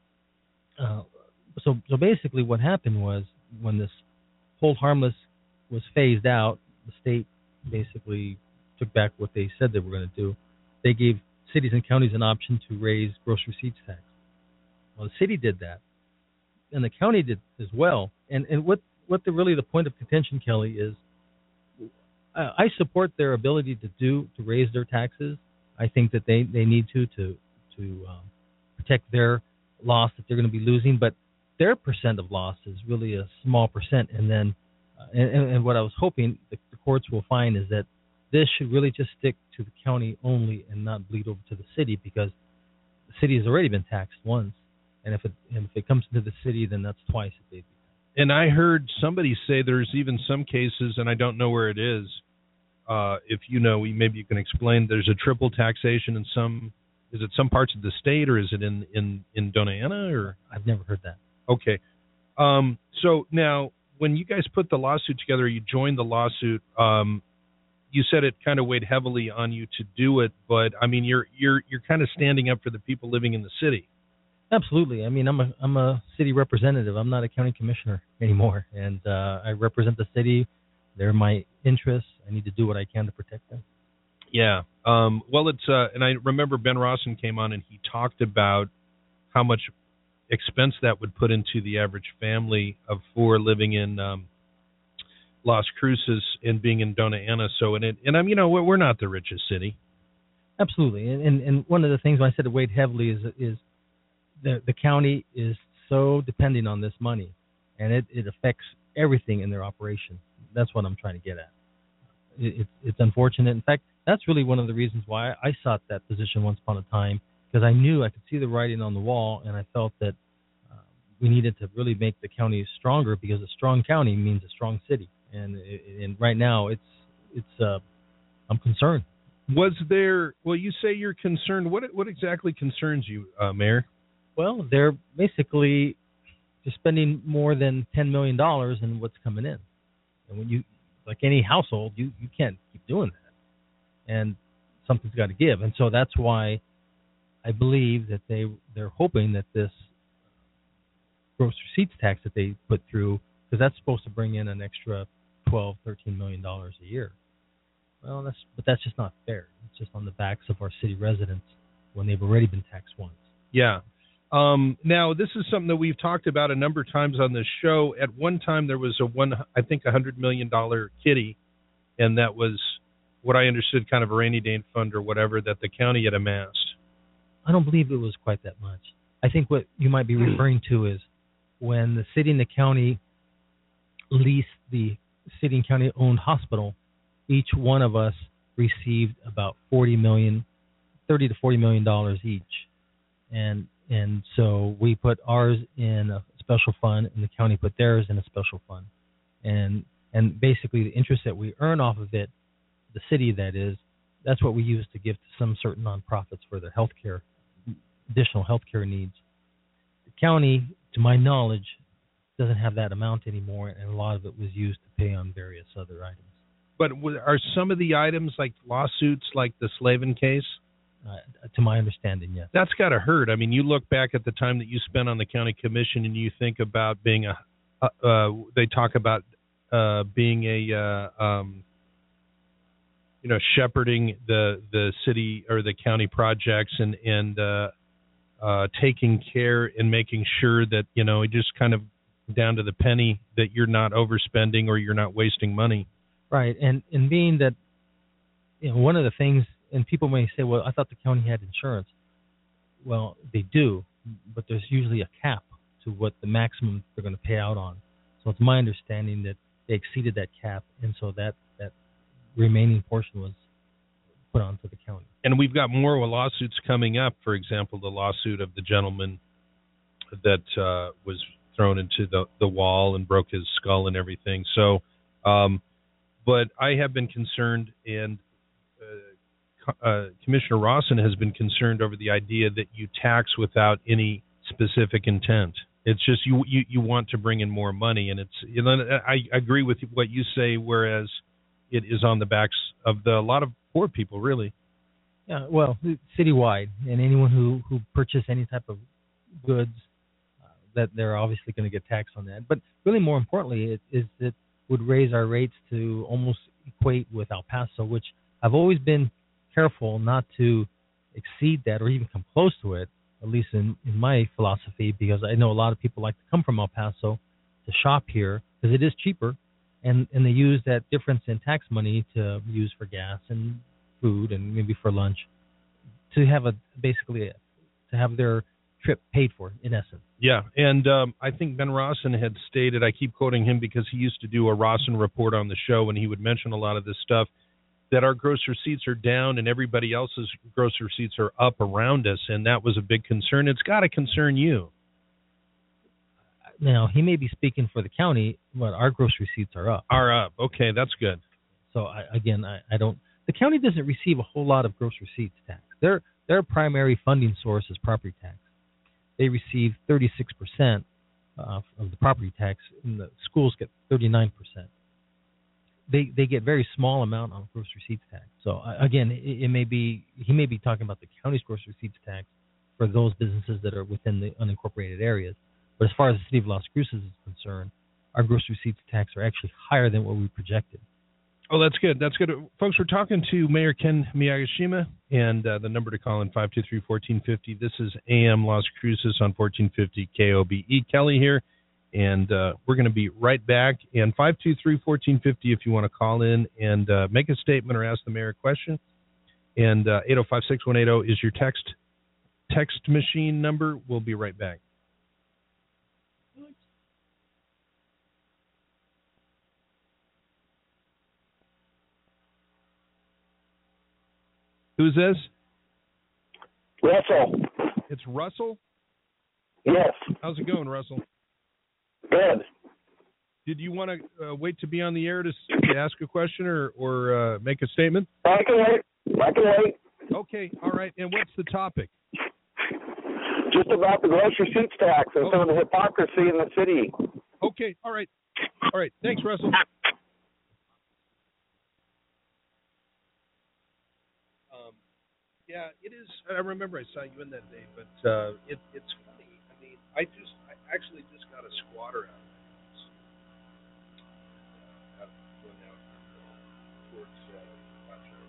uh, so so basically, what happened was when this hold harmless was phased out, the state basically took back what they said they were going to do. They gave cities and counties an option to raise gross receipts tax. Well, the city did that, and the county did as well. And and what what the really the point of contention, Kelly, is. I support their ability to do to raise their taxes. I think that they, they need to to to um, protect their loss that they're going to be losing. But their percent of loss is really a small percent. And then, uh, and, and what I was hoping the, the courts will find is that this should really just stick to the county only and not bleed over to the city, because the city has already been taxed once, and if it and if it comes to the city, then that's twice that they'd be taxed. And I heard somebody say there's even some cases, and I don't know where it is. Uh, if you know, maybe you can explain. There's a triple taxation in some. Is it some parts of the state, or is it in in in Dona Ana? Or I've never heard that. Okay. Um, so now, when you guys put the lawsuit together, you joined the lawsuit. Um, you said it kind of weighed heavily on you to do it, but I mean, you're you're you're kind of standing up for the people living in the city. Absolutely. I mean, I'm a I'm a city representative. I'm not a county commissioner anymore, and uh, I represent the city. They're my interests. I need to do what I can to protect them. Yeah. Um, well, it's uh, and I remember Ben Rawson came on and he talked about how much expense that would put into the average family of four living in um, Las Cruces and being in Dona Ana. So, and it, and I'm, you know, we're not the richest city. Absolutely. And and, and one of the things when I said it weighed heavily is is the the county is so dependent on this money, and it, it affects everything in their operation. That's what I'm trying to get at. It, it, it's unfortunate. In fact, that's really one of the reasons why I sought that position once upon a time, because I knew I could see the writing on the wall, and I felt that uh, we needed to really make the county stronger, because a strong county means a strong city. And and right now, it's it's uh, I'm concerned. Was there? Well, you say you're concerned. What what exactly concerns you, uh, Mayor? Well, they're basically just spending more than ten million dollars in what's coming in. And when you, like any household, you, you can't keep doing that, and something's got to give. And so that's why I believe that they they're hoping that this gross receipts tax that they put through, because that's supposed to bring in an extra twelve, thirteen million dollars a year. Well, that's but that's just not fair. It's just on the backs of our city residents when they've already been taxed once. Yeah. Um, now, this is something that we've talked about a number of times on this show. At one time, there was a one, I think, a hundred million dollar kitty, and that was what I understood, kind of a rainy day fund or whatever that the county had amassed. I don't believe it was quite that much. I think what you might be referring to is when the city and the county leased the city and county owned hospital, each one of us received about forty million, thirty to forty million dollars each, and and so we put ours in a special fund, and the county put theirs in a special fund, and and basically the interest that we earn off of it, the city that is, that's what we use to give to some certain nonprofits for their health care, additional health care needs. The county, to my knowledge, doesn't have that amount anymore, and a lot of it was used to pay on various other items. But are some of the items like lawsuits, like the Slavin case? Uh, to my understanding, yes. That's got to hurt. I mean, you look back at the time that you spent on the county commission, and you think about being a. Uh, uh, they talk about uh, being a, uh, um, you know, shepherding the the city or the county projects, and and uh, uh, taking care and making sure that, you know, it just kind of down to the penny that you're not overspending or you're not wasting money. Right, and and being that, you know, one of the things. And people may say, well, I thought the county had insurance. Well, they do, but there's usually a cap to what the maximum they're going to pay out on. So it's my understanding that they exceeded that cap, and so that, that remaining portion was put onto the county. And we've got more lawsuits coming up. For example, the lawsuit of the gentleman that uh, was thrown into the, the wall and broke his skull and everything. So, um, but I have been concerned, and Uh, Commissioner Rawson has been concerned over the idea that you tax without any specific intent. It's just you, you, you want to bring in more money, and it's, you know, I agree with what you say, whereas it is on the backs of the, a lot of poor people, really. Yeah, well, citywide, and anyone who, who purchase any type of goods, uh, that they're obviously going to get taxed on that. But really more importantly, it is that would raise our rates to almost equate with El Paso, which I've always been careful not to exceed that or even come close to it, at least in, in my philosophy, because I know a lot of people like to come from El Paso to shop here because it is cheaper, and, and they use that difference in tax money to use for gas and food and maybe for lunch to have a basically a, to have their trip paid for, in essence. Yeah, and um, I think Ben Rawson had stated, I keep quoting him because he used to do a Rawson report on the show, and he would mention a lot of this stuff, that our gross receipts are down and everybody else's gross receipts are up around us, and that was a big concern. It's got to concern you. Now, he may be speaking for the county, but our gross receipts are up. Are up. Okay, that's good. So, I, again, I, I don't – the county doesn't receive a whole lot of gross receipts tax. Their, their primary funding source is property tax. They receive thirty-six percent uh, of the property tax, and the schools get thirty-nine percent. They they get very small amount on gross receipts tax. So uh, again, it, it may be he may be talking about the county's gross receipts tax for those businesses that are within the unincorporated areas. But as far as the city of Las Cruces is concerned, our gross receipts tax are actually higher than what we projected. Oh, that's good. That's good. Folks, we're talking to Mayor Ken Miyagishima, and uh, the number to call in five two three, one four five zero. This is A M Las Cruces on fourteen fifty K O B E. Kelly here. And uh, we're going to be right back. And five two three, one four five zero if you want to call in and uh, make a statement or ask the mayor a question. And uh, eight oh five, six one eight oh is your text text machine number. We'll be right back. Who's this? Russell. It's Russell? Yes. How's it going, Russell? Good. Did you want to uh, wait to be on the air to, to ask a question or, or uh, make a statement? I can wait. I can wait. Okay, all right. And what's the topic? Just about the gross receipts tax and oh. some of the hypocrisy in the city. Okay, all right. All right. Thanks, Russell. Um, yeah, it is. I remember I saw you in that day, but uh, it, it's funny. I mean, I just, I actually just got a squatter out of my house. Uh, out, going out towards uh, Pacho,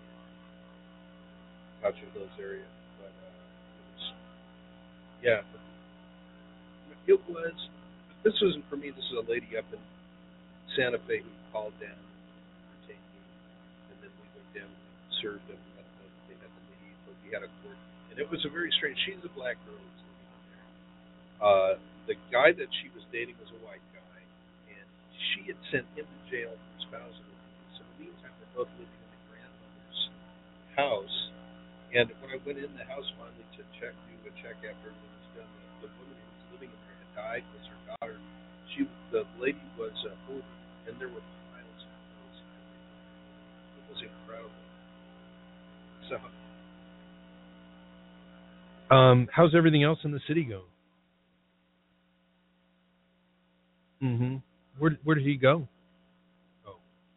Pacho Hills area. But uh, it was, yeah, it was, this wasn't for me. This is a lady up in Santa Fe who called down to take me, and then we went down and served them. They had to leave, but we had a court. And it was a very strange, she's a black girl who's living in there. Uh, the guy that she was dating was a white guy, and she had sent him to jail for spouse. So in the meantime, we're both living in the grandmother's house. And when I went in the house finally to check, do a check after everything was done, the, the woman who was living in there had died. Was her daughter. She, the lady was uh, older, and there were piles of clothes. It was incredible. So, um, how's everything else in the city going? Mm-hmm. Where Where did he go? Oh.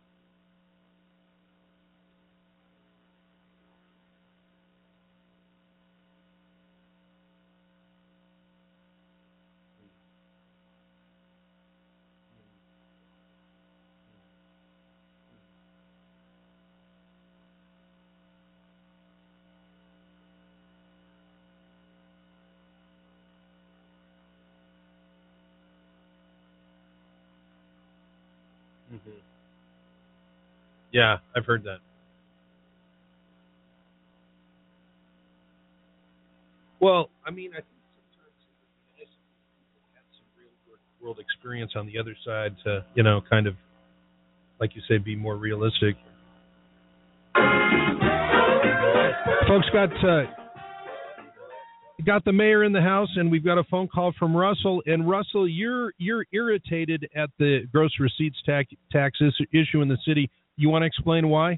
Mm-hmm. Yeah, I've heard that. Well, I mean, I think sometimes it would be nice if people had some real world experience on the other side to, you know, kind of, like you say, be more realistic. Folks, got uh, got the mayor in the house, and we've got a phone call from Russell. And Russell, you're you're irritated at the gross receipts tax taxes issue in the city. You want to explain why?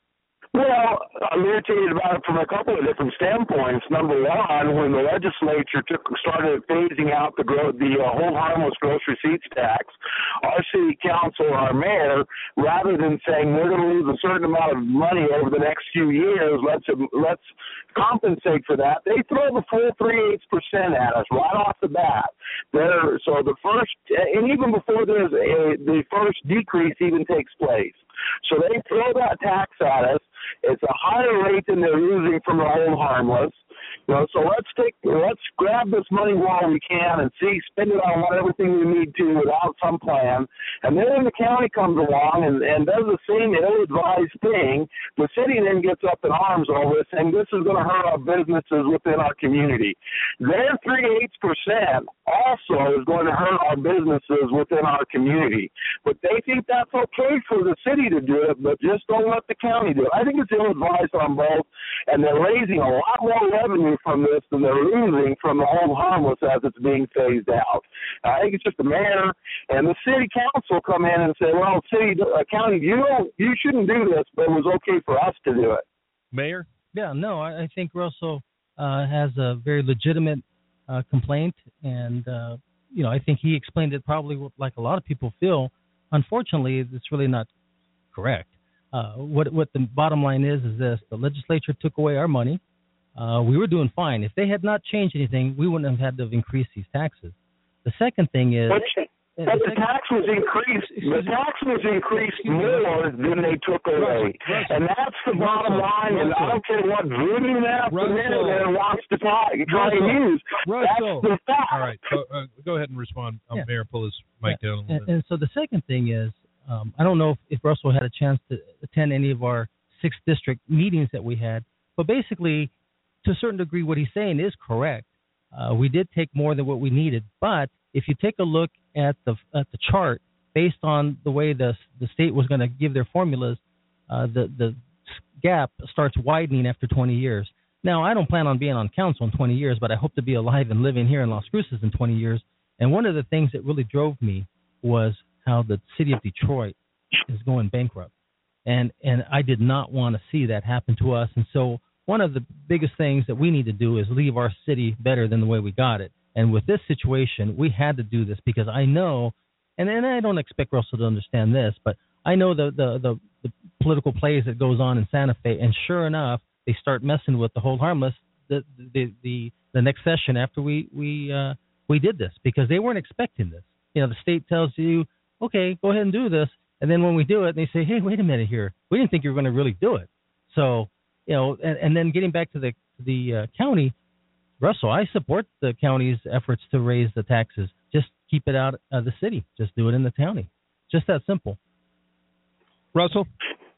Well, I'm irritated about it from a couple of different standpoints. Number one, when the legislature took started phasing out the gro- the uh, hold harmless gross receipts tax, our city council, our mayor, rather than saying we're going to lose a certain amount of money over the next few years, let's let's compensate for that, they throw the full three eighths percent at us right off the bat. They're, so the first, and even before there's a, the first decrease even takes place. So they throw that tax at us. It's a higher rate than they're using from the hold harmless. You know, so let's take, let's grab this money while we can and see, spend it on what everything we need to without some plan. And then when the county comes along and, and does the same ill-advised thing, the city then gets up in arms over it, saying this is going to hurt our businesses within our community. Their three eighths percent also is going to hurt our businesses within our community. But they think that's okay for the city to do it, but just don't let the county do it. I think it's ill-advised on both, and they're raising a lot more revenue from this than they're losing from the hold harmless as it's being phased out. I think it's just the mayor and the city council come in and say, well, city, uh, county, you don't, you shouldn't do this, but it was okay for us to do it. Mayor? Yeah, no, I, I think Russell uh, has a very legitimate uh, complaint, and, uh, you know, I think he explained it probably like a lot of people feel. Unfortunately, it's really not correct. Uh, what what the bottom line is is this: the legislature took away our money. Uh, we were doing fine. If they had not changed anything, we wouldn't have had to have increased these taxes. The second thing is, but, but the, the tax was increased. The tax was increased more than they took away, Russell, and that's the bottom Russell, line. Russell, and I don't care what voodoo math the minute there wants to try, try to use. Russell. That's the fact. All right, so, uh, go ahead and respond. Um, yeah. Mayor, pull his mic yeah. down a little and, bit. And so the second thing is, um, I don't know if, if Russell had a chance to attend any of our sixth district meetings that we had, but basically, to a certain degree, what he's saying is correct. Uh, we did take more than what we needed, but if you take a look at the at the chart, based on the way the the state was going to give their formulas, uh, the the gap starts widening after twenty years. Now, I don't plan on being on council in twenty years, but I hope to be alive and living here in Las Cruces in twenty years. And one of the things that really drove me was how the city of Detroit is going bankrupt, and and I did not want to see that happen to us. And so one of the biggest things that we need to do is leave our city better than the way we got it. And with this situation, we had to do this because I know, and, and I don't expect Russell to understand this, but I know the, the, the, the political plays that goes on in Santa Fe, and sure enough, they start messing with the hold harmless the the the, the next session after we we uh, we did this, because they weren't expecting this. You know, the state tells you, okay, go ahead and do this, and then when we do it, they say, hey, wait a minute here, we didn't think you were going to really do it. So, you know, and, and then getting back to the the uh, county, Russell, I support the county's efforts to raise the taxes. Just keep it out of the city. Just do it in the county. Just that simple. Russell?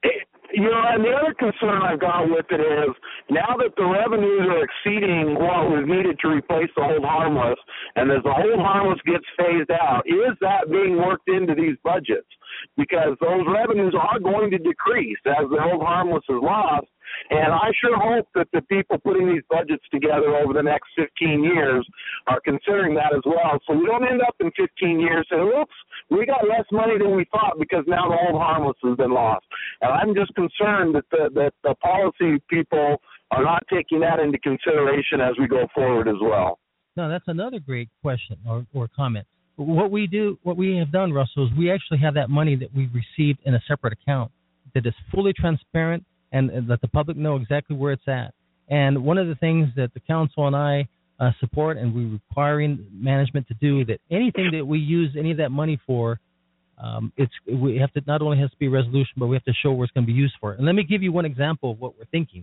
You know, and the other concern I've got with it is now that the revenues are exceeding what was needed to replace the hold harmless, and as the hold harmless gets phased out, is that being worked into these budgets? Because those revenues are going to decrease as the hold harmless is lost. And I sure hope that the people putting these budgets together over the next fifteen years are considering that as well. So we don't end up in fifteen years saying, oops, we got less money than we thought because now the hold harmless has been lost. And I'm just concerned that the, that the policy people are not taking that into consideration as we go forward as well. No, that's another great question or, or comment. What we do, what we have done, Russell, is we actually have that money that we received in a separate account that is fully transparent and let the public know exactly where it's at. And one of the things that the council and I uh, support, and we're requiring management to do, that anything that we use any of that money for, um, it's we have to not only has to be a resolution, but we have to show where it's going to be used for. And let me give you one example of what we're thinking.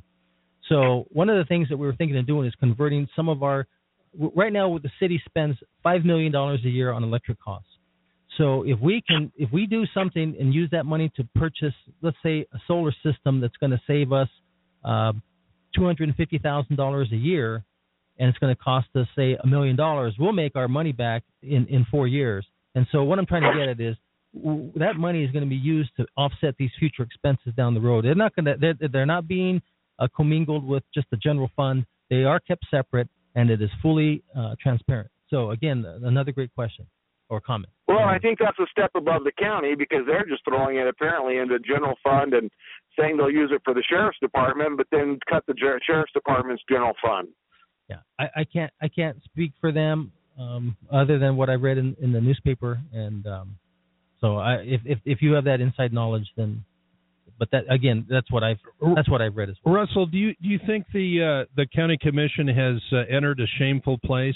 So one of the things that we were thinking of doing is converting some of our. Right now, the city spends five million dollars a year on electric costs. So if we can, if we do something and use that money to purchase, let's say, a solar system that's going to save us uh, two hundred fifty thousand dollars a year, and it's going to cost us, say, a million dollars, we'll make our money back in, in four years. And so what I'm trying to get at is w- that money is going to be used to offset these future expenses down the road. They're not going to, they're, they're not being uh, commingled with just the general fund. They are kept separate, and it is fully uh, transparent. So again, another great question or comment. Well, I think that's a step above the county because they're just throwing it apparently into the general fund and saying they'll use it for the sheriff's department, but then cut the ger- sheriff's department's general fund. Yeah, I, I can't I can't speak for them um, other than what I read in, in the newspaper, and um, so I, if, if if you have that inside knowledge, then. But that again, that's what I've that's what I've read as well. Russell, do you do you think the uh, the county commission has uh, entered a shameful place?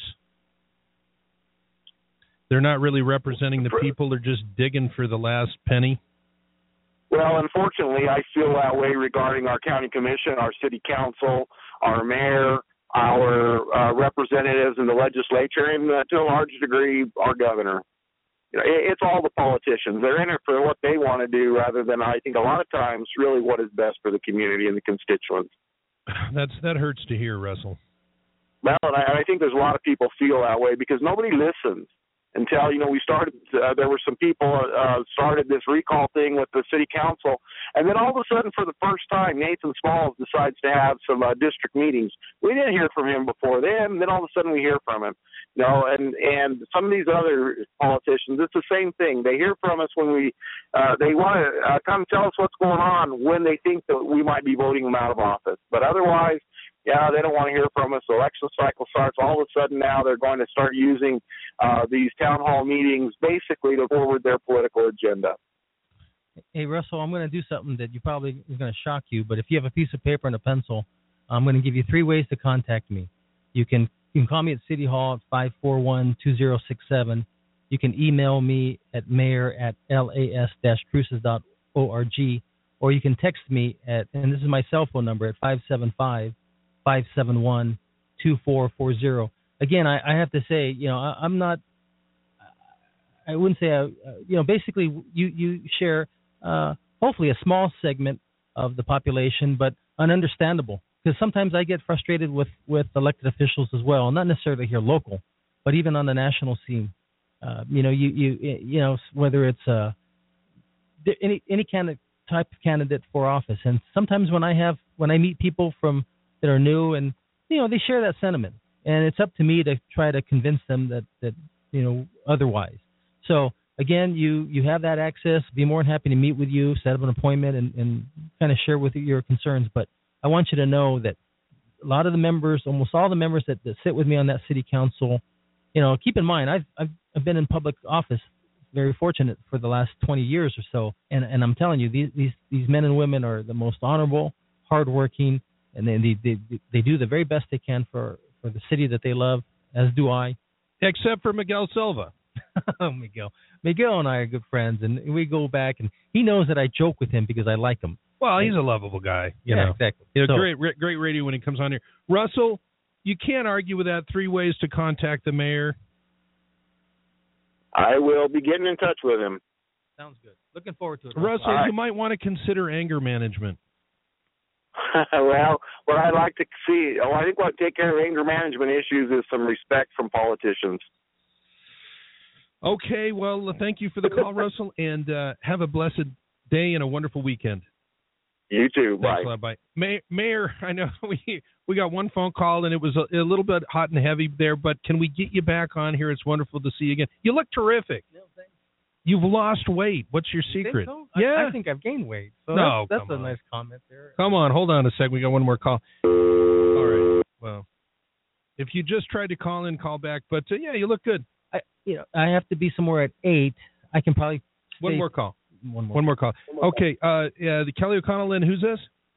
They're not really representing the people; they're just digging for the last penny. Well, unfortunately, I feel that way regarding our county commission, our city council, our mayor, our uh, representatives in the legislature, and uh, to a large degree, our governor. You know, it, it's all the politicians. They're in it for what they want to do rather than, I think, a lot of times, really what is best for the community and the constituents. That's that hurts to hear, Russell. Well, and I, and I think there's a lot of people feel that way because nobody listens. Until, you know, we started, uh, there were some people uh, started this recall thing with the city council. And then all of a sudden, for the first time, Nathan Smalls decides to have some uh, district meetings. We didn't hear from him before then. Then all of a sudden we hear from him. You know, and, and some of these other politicians, it's the same thing. They hear from us when we, uh, they want to uh, come tell us what's going on when they think that we might be voting them out of office. But otherwise, yeah, they don't want to hear from us. The election cycle starts. All of a sudden now they're going to start using uh, these town hall meetings basically to forward their political agenda. Hey, Russell, I'm going to do something that you probably is going to shock you, but if you have a piece of paper and a pencil, I'm going to give you three ways to contact me. You can you can call me at City Hall at five four one, two zero six seven. You can email me at mayor at las dash cruces dot org, or you can text me at, and this is my cell phone number, at five seven five, five seven one, two four four zero. Again, I, I have to say, you know, I, I'm not, I wouldn't say, I, you know, basically you, you share uh, hopefully a small segment of the population, but ununderstandable. Because sometimes I get frustrated with, with elected officials as well, not necessarily here local, but even on the national scene. Uh, you know, you, you you know, whether it's uh, any any kind of type of candidate for office, and sometimes when I have when I meet people from that are new, and you know, they share that sentiment, and it's up to me to try to convince them that that you know otherwise. So again, you you have that access. Be more than happy to meet with you, set up an appointment, and, and kind of share with you your concerns. But I want you to know that a lot of the members, almost all the members that, that sit with me on that city council, you know, keep in mind, I've, I've I've been in public office, very fortunate for the last twenty years or so, and and I'm telling you, these these these men and women are the most honorable, hardworking, and they they they, they do the very best they can for, for the city that they love, as do I. Except for Miguel Silva. Oh, Miguel. Miguel and I are good friends, and we go back, and he knows that I joke with him because I like him. Well, he's a lovable guy. You yeah, know. exactly. You know, so, great, great radio when he comes on here. Russell, you can't argue with that. Three ways to contact the mayor. I will be getting in touch with him. Sounds good. Look Looking forward to it. Russell, All right. you might want to consider anger management. Well, what I'd like to see, oh, I think what take care of anger management issues is some respect from politicians. Okay, well, thank you for the call, Russell, and uh, have a blessed day and a wonderful weekend. You too. Thanks Bye. a lot. Bye. May- Mayor, I know we we got one phone call, and it was a, a little bit hot and heavy there, but can we get you back on here? It's wonderful to see you again. You look terrific. No, thanks. You've lost weight. What's your You secret? think so? Yeah. I, I think I've gained weight. So No, that's, that's come a on. nice comment there. Come on, hold on a sec. We got one more call. All right. Well, if you just tried to call in, call back. But uh, yeah, you look good. I, you know, I have to be somewhere at eight. I can probably One stay- more call. One more. One more call. Okay. Uh, yeah, the Kelly O'Connell in. Who's this?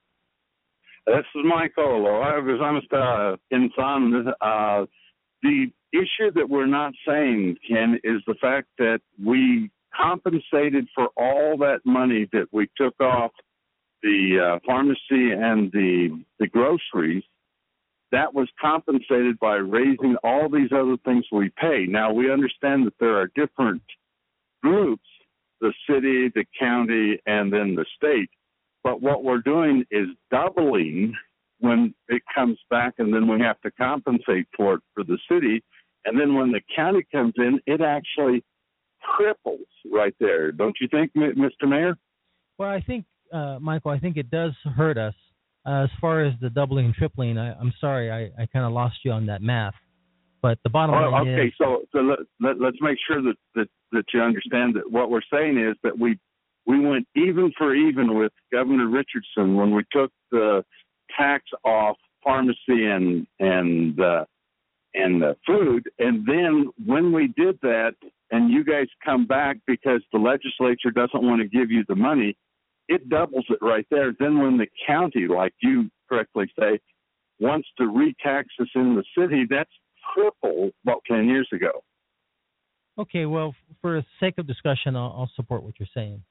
This is Michael. I was almost uh, in some. Uh, the issue that we're not saying, Ken, is the fact that we compensated for all that money that we took off the uh, pharmacy and the the groceries. That was compensated by raising all these other things we pay. Now, we understand that there are different groups, the city, the county, and then the state. But what we're doing is doubling when it comes back, and then we have to compensate for it for the city. And then when the county comes in, it actually triples right there. Don't you think, Mister Mayor? Well, I think, uh, Michael, I think it does hurt us. Uh, as far as the doubling and tripling, I, I'm sorry, I, I kind of lost you on that math. But the bottom Oh, line okay, is... so, so let, let, let's make sure that, that, that you understand that what we're saying is that we we went even for even with Governor Richardson when we took the tax off pharmacy and and uh, and uh, food, and then when we did that, and you guys come back because the legislature doesn't want to give you the money, it doubles it right there. Then when the county, like you correctly say, wants to re-tax us in the city, that's triple about ten years ago. Okay, well, for the sake of discussion, I'll, I'll support what you're saying.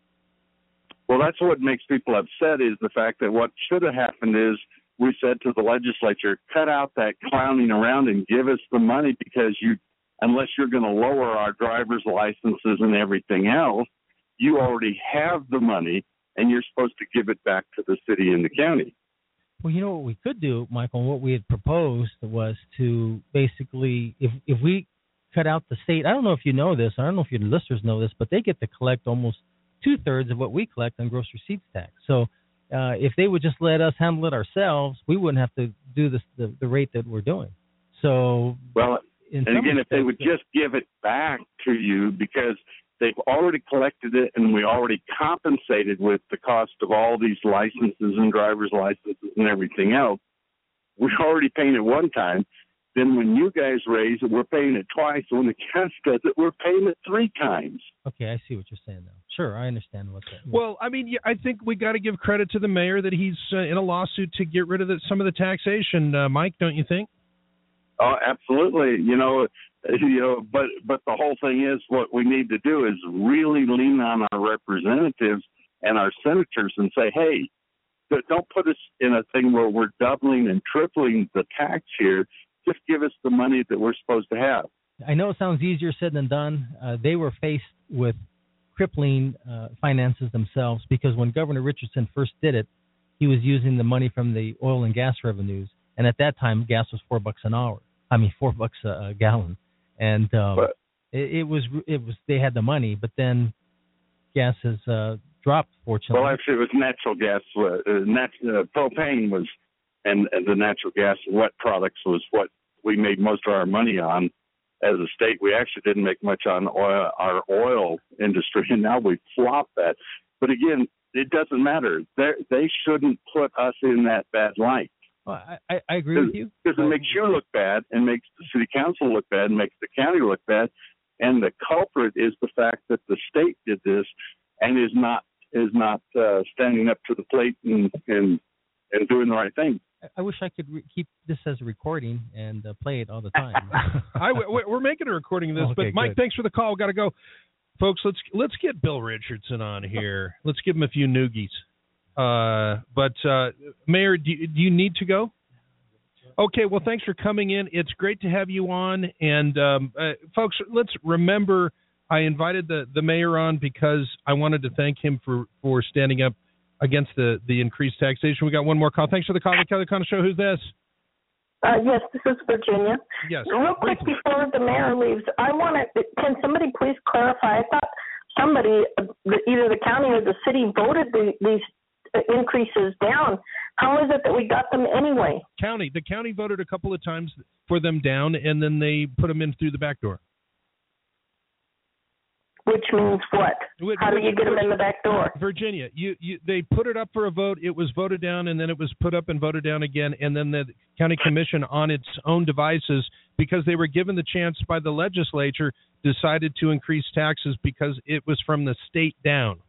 Well, that's what makes people upset is the fact that what should have happened is we said to the legislature, cut out that clowning around and give us the money because you, unless you're going to lower our driver's licenses and everything else, you already have the money and you're supposed to give it back to the city and the county. Well, you know what we could do, Michael, what we had proposed was to basically, if if we cut out the state, I don't know if you know this, I don't know if your listeners know this, but they get to collect almost two-thirds of what we collect on gross receipts tax. So uh, if they would just let us handle it ourselves, we wouldn't have to do this the, the rate that we're doing. So, well, in and some again, if they would respects, just give it back to you because they've already collected it and we already compensated with the cost of all these licenses and driver's licenses and everything else, we're already paying it one time. Then when you guys raise it, we're paying it twice. When the county does it, we're paying it three times. Okay, I see what you're saying now. Sure, I understand what that. Well, I mean, yeah, I think we got to give credit to the mayor that he's uh, in a lawsuit to get rid of the, some of the taxation. Uh, Mike, don't you think? Oh, absolutely. You know, you know, but but the whole thing is what we need to do is really lean on our representatives and our senators and say, hey, don't put us in a thing where we're doubling and tripling the tax here. Just give us the money that we're supposed to have. I know it sounds easier said than done. Uh, they were faced with crippling uh, finances themselves because when Governor Richardson first did it, he was using the money from the oil and gas revenues, and at that time, gas was four bucks an hour. I mean, four bucks a, a gallon, and um, but, it, it was it was they had the money, but then gas has uh, dropped. Fortunately, well, actually, it was natural gas. Uh, nat- uh, propane was, and, and the natural gas and wet products was what we made most of our money on. As a state, we actually didn't make much on oil, our oil industry, and now we flop that. But again, it doesn't matter. They're, they shouldn't put us in that bad light. well, I, I agree with you. Because it makes you look bad and makes the city council look bad and makes the county look bad. And the culprit is the fact that the state did this and is not is not uh, standing up to the plate and, and, and doing the right thing. I wish I could re- keep this as a recording and uh, play it all the time. I, we're making a recording of this, Okay, but Mike, good. thanks for the call. Got to go, folks. Let's let's get Bill Richardson on here. Let's give him a few noogies. Uh, but uh, Mayor, do you, do you need to go? Okay. Well, thanks for coming in. It's great to have you on. And um, uh, folks, let's remember I invited the, the mayor on because I wanted to thank him for, for standing up against the, the increased taxation. We got one more call. Thanks for the call, the Kelly O'Connor Show. Who's this? Uh, yes, this is Virginia. Yes. Real quick before the mayor leaves, I want to, can somebody please clarify? I thought somebody, either the county or the city, voted the, these increases down. How is it that we got them anyway? County. The county voted a couple of times for them down, and then they put them in through the back door. Which means what? Which, How do you get them in the back door? Virginia, you, you they put it up for a vote. It was voted down, and then it was put up and voted down again, and then the county commission, on its own devices, because they were given the chance by the legislature, decided to increase taxes because it was from the state down.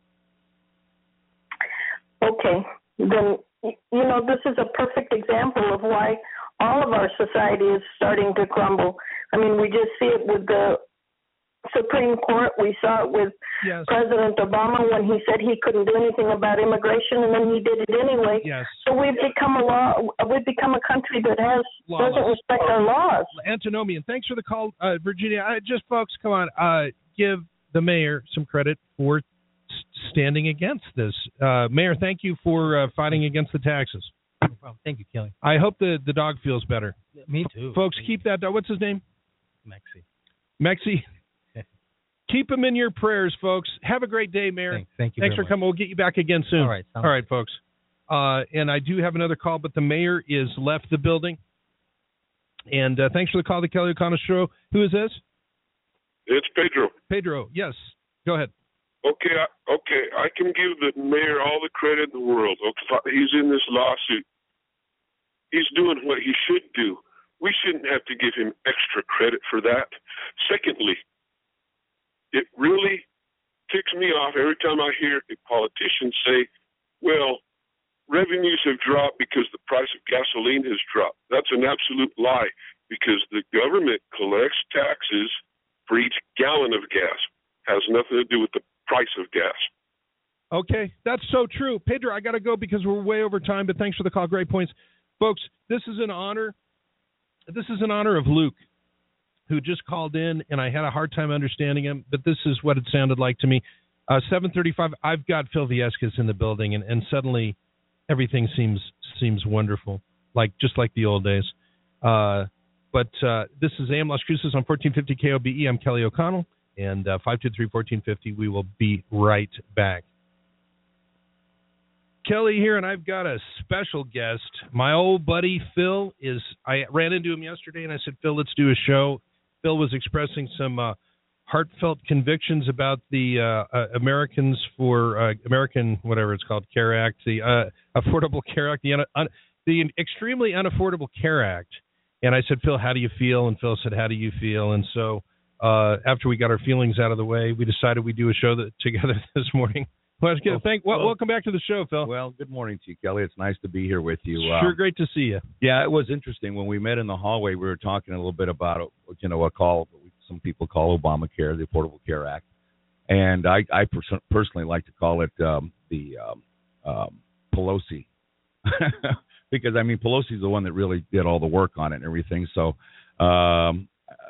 Okay, then, you know, this is a perfect example of why all of our society is starting to crumble. I mean, we just see it with the Supreme Court. We saw it with yes. President Obama when he said he couldn't do anything about immigration, and then he did it anyway. Yes. So we've become a law. We've become a country that has Lawless. doesn't respect our laws. Antinomian, thanks for the call, uh, Virginia. I, just folks, come on, uh, give the mayor some credit for standing against this. Uh, Mayor, thank you for uh, fighting against the taxes. No problem. Thank you, Kelly. I hope the, the dog feels better. Yeah, me too. Folks, me keep that dog. What's his name? Mexi. Mexi. Keep him in your prayers, folks. Have a great day, Mayor. Thanks, Thank you. Thanks for much. coming. We'll get you back again soon. All right. All right, folks. Uh, and I do have another call, but the mayor is left the building. And uh, thanks for the call, the Kelly O'Connor Show. Who is this? It's Pedro. Pedro, yes. Go ahead. Okay, I, okay. I can give the mayor all the credit in the world. Okay, he's in this lawsuit. He's doing what he should do. We shouldn't have to give him extra credit for that. Secondly, it really ticks me off every time I hear a politician say, well, revenues have dropped because the price of gasoline has dropped. That's an absolute lie, because the government collects taxes for each gallon of gas. It has nothing to do with the price of gas. Okay, that's so true. Pedro, I got to go because we're way over time, but thanks for the call. Great points. Folks, this is an honor. This is in honor of Luke, who just called in, and I had a hard time understanding him, but this is what it sounded like to me. Uh, seven thirty-five, I've got Phil Viescas in the building, and, and suddenly everything seems seems wonderful, like just like the old days. Uh, but uh, this is A M Las Cruces on fourteen fifty K O B E. I'm Kelly O'Connell, and uh, five two three, one four five zero. We will be right back. Kelly here, and I've got a special guest. My old buddy Phil is, I ran into him yesterday, and I said, Phil, let's do a show. Phil was expressing some uh, heartfelt convictions about the uh, uh, Americans for uh, American, whatever it's called, CARE Act, the uh, Affordable Care Act, the, un- un- the extremely unaffordable CARE Act. And I said, Phil, how do you feel? And Phil said, how do you feel? And so uh, after we got our feelings out of the way, we decided we'd do a show that, together this morning. Well, well, thank, well, well, welcome back to the show, Phil. Well, good morning to you, Kelly. It's nice to be here with you. Sure, uh, great to see you. Yeah, it was interesting. When we met in the hallway, we were talking a little bit about, you know, a call, what some people call Obamacare, the Affordable Care Act. And I, I pers- personally like to call it um, the um, um, Pelosi. Because, I mean, Pelosi's the one that really did all the work on it and everything. So, um,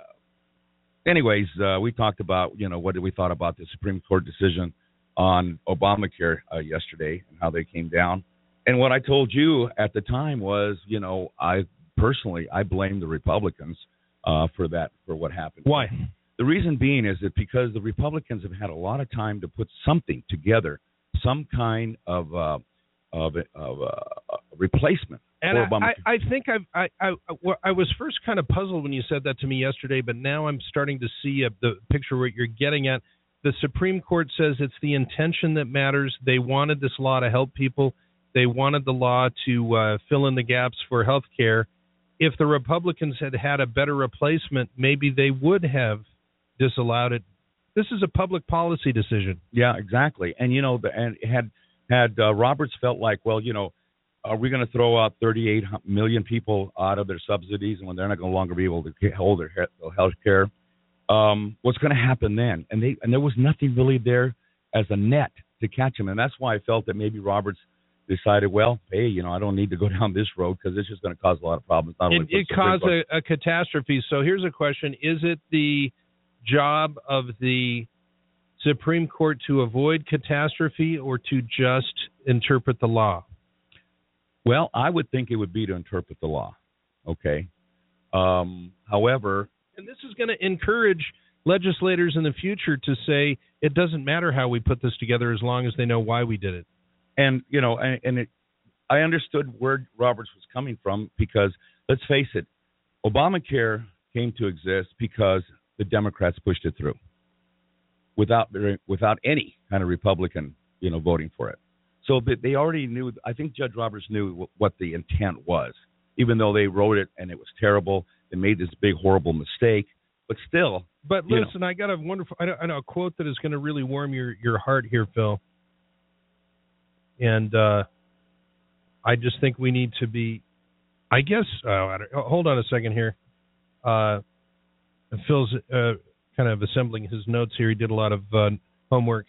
uh, anyways, uh, we talked about, you know, what did we thought about the Supreme Court decision on Obamacare uh, yesterday and how they came down. And what I told you at the time was, you know, I personally, I blame the Republicans uh, for that, for what happened. Why? The reason being is that because the Republicans have had a lot of time to put something together, some kind of uh, of, of uh, replacement and for Obamacare. I, I think I've, I, I, I was first kind of puzzled when you said that to me yesterday, but now I'm starting to see a, the picture what you're getting at. The Supreme Court says it's the intention that matters. They wanted this law to help people. They wanted the law to uh, fill in the gaps for health care. If the Republicans had had a better replacement, maybe they would have disallowed it. This is a public policy decision. Yeah, exactly. And, you know, the, and had had uh, Roberts felt like, well, you know, are we going to throw out thirty-eight million people out of their subsidies and when they're not going to longer be able to hold their health care? Um, what's going to happen then? And they and there was nothing really there as a net to catch him. And that's why I felt that maybe Roberts decided, well, hey, you know, I don't need to go down this road because it's just going to cause a lot of problems. Not it only it caused a, a catastrophe. So here's a question. Is it the job of the Supreme Court to avoid catastrophe or to just interpret the law? Well, I would think it would be to interpret the law. Okay. Um, however, and this is going to encourage legislators in the future to say it doesn't matter how we put this together as long as they know why we did it. And, you know, and, and it, I understood where Roberts was coming from because, let's face it, Obamacare came to exist because the Democrats pushed it through without without any kind of Republican, you know, voting for it. So they already knew. I think Judge Roberts knew what the intent was, even though they wrote it and it was terrible. They made this big, horrible mistake. But still. But listen, know. I got a wonderful, I know, I know a quote that is going to really warm your, your heart here, Phil. And uh, I just think we need to be, I guess, uh, I don't, hold on a second here. Uh, Phil's uh, kind of assembling his notes here. He did a lot of uh, homework.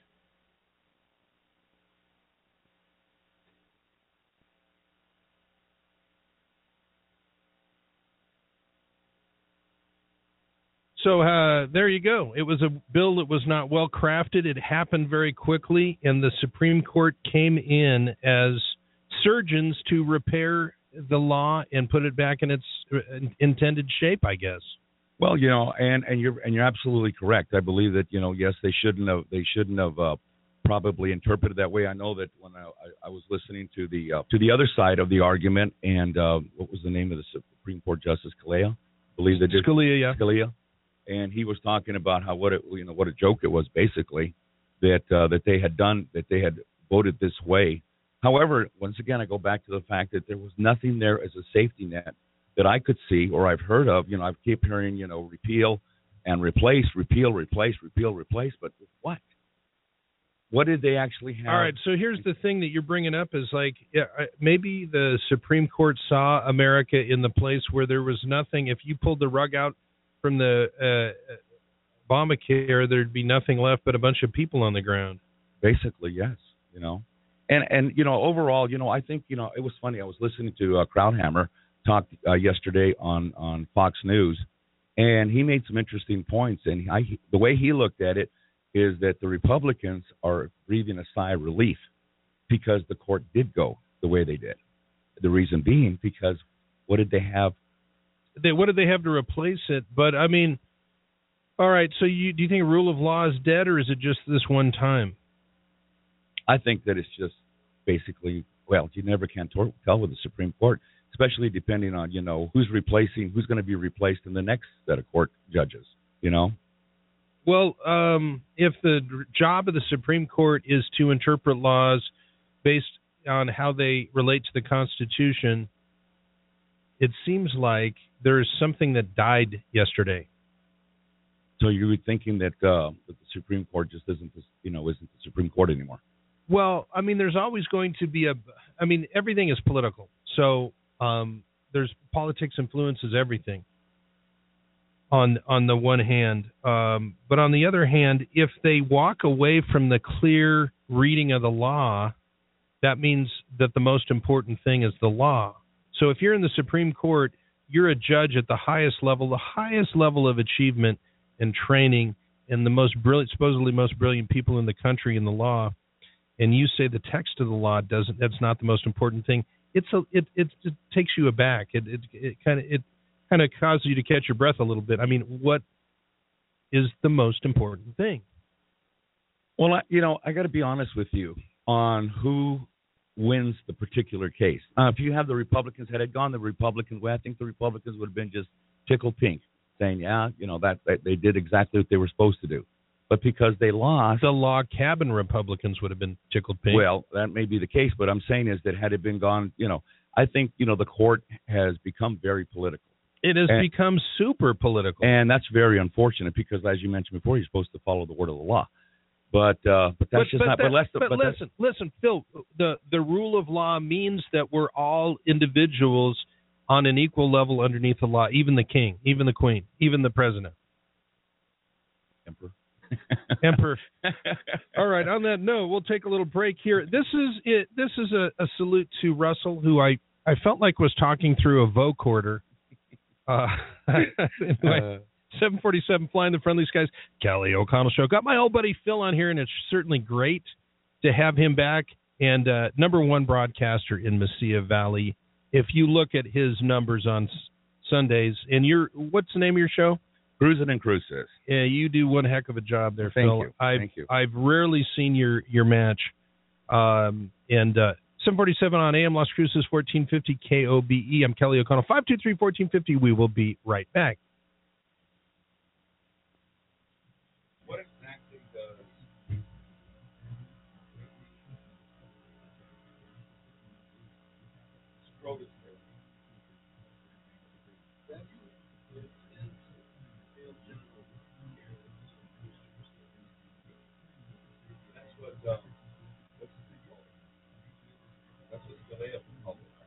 So uh, there you go. It was a bill that was not well crafted. It happened very quickly, and the Supreme Court came in as surgeons to repair the law and put it back in its intended shape, I guess. Well, you know, and, and you're and you're absolutely correct. I believe that, you know, yes, they shouldn't have they shouldn't have uh, probably interpreted that way. I know that when I, I was listening to the uh, to the other side of the argument, and uh, what was the name of the Supreme Court Justice Scalia? I believe that Scalia, yeah. Scalia. And he was talking about how what it, you know what a joke it was, basically, that uh, that they had done that they had voted this way. However, once again, I go back to the fact that there was nothing there as a safety net that I could see or I've heard of. You know, I keep hearing, you know, repeal and replace, repeal, replace, repeal, replace. But what? What did they actually have? All right. So here's the thing that you're bringing up is like yeah, maybe the Supreme Court saw America in the place where there was nothing. If you pulled the rug out from the uh, Obamacare, there'd be nothing left but a bunch of people on the ground. Basically, yes. You know, and and you know, overall, you know, I think you know it was funny. I was listening to uh, Krauthammer talk uh, yesterday on on Fox News, and he made some interesting points. And I, the way he looked at it is that the Republicans are breathing a sigh of relief because the court did go the way they did. The reason being because what did they have? They, what did they have to replace it? But, I mean, all right, so you, do you think rule of law is dead, or is it just this one time? I think that it's just basically, well, you never can tor- tell with the Supreme Court, especially depending on, you know, who's replacing, who's going to be replaced in the next set of court judges, you know? Well, um, if the job of the Supreme Court is to interpret laws based on how they relate to the Constitution, it seems like there's something that died yesterday. So you were thinking that, uh, that the Supreme Court just isn't, this, you know, isn't the Supreme Court anymore? Well, I mean, there's always going to be a. I mean, everything is political. So um, there's politics influences everything. On on the one hand, um, but on the other hand, if they walk away from the clear reading of the law, that means that the most important thing is the law. So if you're in the Supreme Court, you're a judge at the highest level, the highest level of achievement and training, and the most brilliant, supposedly most brilliant people in the country in the law, and you say the text of the law doesn't. That's not the most important thing. It's a, it, it it takes you aback. It it it kind of it kind of causes you to catch your breath a little bit. I mean, what is the most important thing? Well, I, you know, I got to be honest with you on who wins the particular case. Uh, if you have the Republicans had it gone the Republican way, I think the Republicans would have been just tickled pink, saying, yeah, you know, that, that they did exactly what they were supposed to do. But because they lost, the log cabin Republicans would have been tickled pink. Well, that may be the case, but I'm saying is that had it been gone, you know, I think, you know, the court has become very political. It has and, become super political. And that's very unfortunate because, as you mentioned before, you're supposed to follow the word of the law. But uh, but that's but, just but not. That, but, less, but, but listen, listen, Phil. The the rule of law means that we're all individuals on an equal level underneath the law. Even the king, even the queen, even the president, emperor, emperor. All right. On that note, we'll take a little break here. This is it. This is a, a salute to Russell, who I, I felt like was talking through a vocorder. Uh, anyway, seven forty-seven, Flying the Friendly Skies, Kelly O'Connell Show. Got my old buddy Phil on here, and it's certainly great to have him back. And uh, number one broadcaster in Mesilla Valley. If you look at his numbers on s- Sundays, and you're, what's the name of your show? Cruising and Cruises. Yeah, you do one heck of a job there, Thank Phil. you. I've, Thank you. I've rarely seen your, your match. Um, and uh, seven forty-seven on A M Las Cruces, fourteen fifty K O B E. I'm Kelly O'Connell. five two three, fourteen fifty. We will be right back. What exactly does scrotus care? That's what, um, what's the thing called? That's what Scalia called it.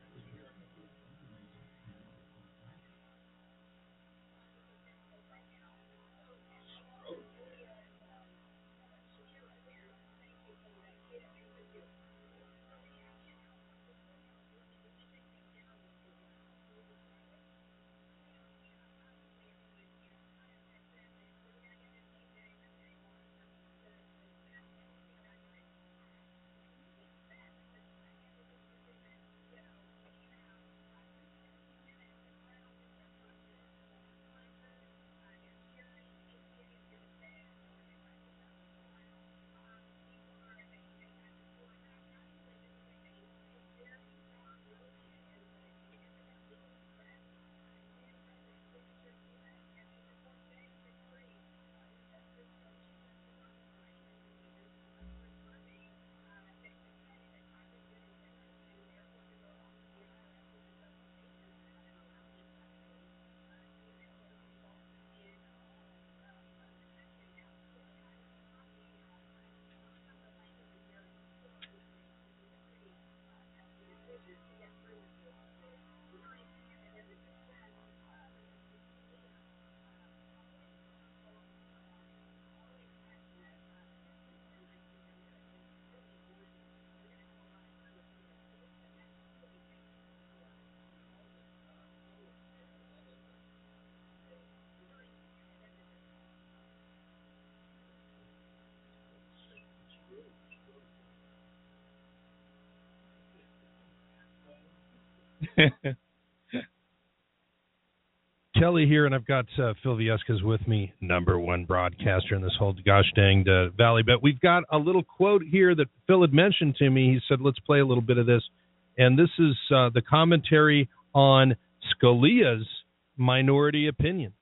Kelly here, and I've got uh, Phil Viescas with me, number one broadcaster in this whole gosh dang uh, valley. But we've got a little quote here that Phil had mentioned to me. He said, let's play a little bit of this. And this is uh, the commentary on Scalia's minority opinion.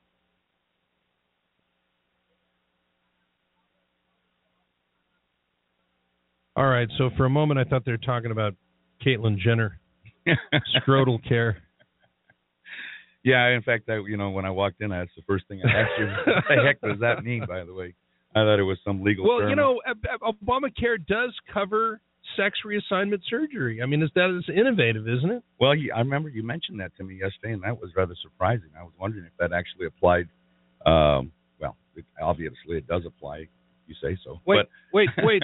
All right, so for a moment I thought they were talking about Caitlyn Jenner, scrotal care. Yeah, in fact, I, you know, when I walked in, that's the first thing I asked you. What the heck does that mean, by the way? I thought it was some legal well, term. Well, you know, Obamacare does cover sex reassignment surgery. I mean, is that is innovative, isn't it? Well, I remember you mentioned that to me yesterday, and that was rather surprising. I was wondering if that actually applied. Um, well, it, obviously it does apply. You say so. Wait, but... wait, wait.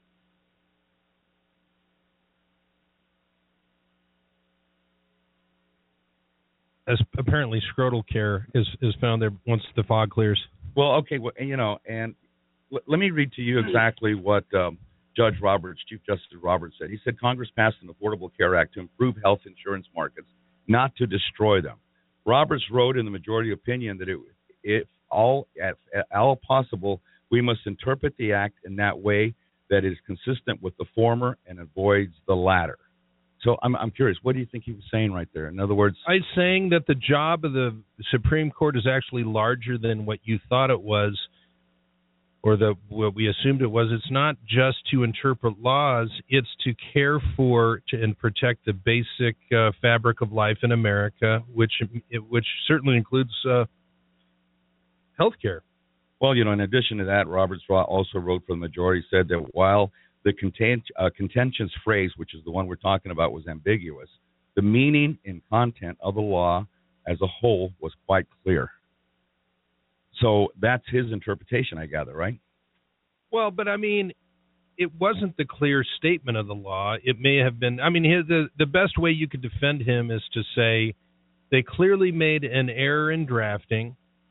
As apparently scrotal care is, is found there once the fog clears. Well, okay, well, you know, and l- let me read to you exactly what um, Judge Roberts, Chief Justice Roberts said. He said Congress passed an Affordable Care Act to improve health insurance markets, not to destroy them. Roberts wrote in the majority opinion that it, if all at, at all possible, we must interpret the act in that way that is consistent with the former and avoids the latter. So I'm I'm curious, what do you think he was saying right there? In other words, I'm saying that the job of the Supreme Court is actually larger than what you thought it was, or the what we assumed it was. It's not just to interpret laws; it's to care for to, and protect the basic uh, fabric of life in America, which which certainly includes uh, health care. Well, you know, in addition to that, Roberts also wrote for the majority, said that while the content, uh, contentious phrase, which is the one we're talking about, was ambiguous, the meaning and content of the law as a whole was quite clear. So that's his interpretation, I gather, right? Well, but I mean, it wasn't the clear statement of the law. It may have been. I mean, his, the the best way you could defend him is to say they clearly made an error in drafting.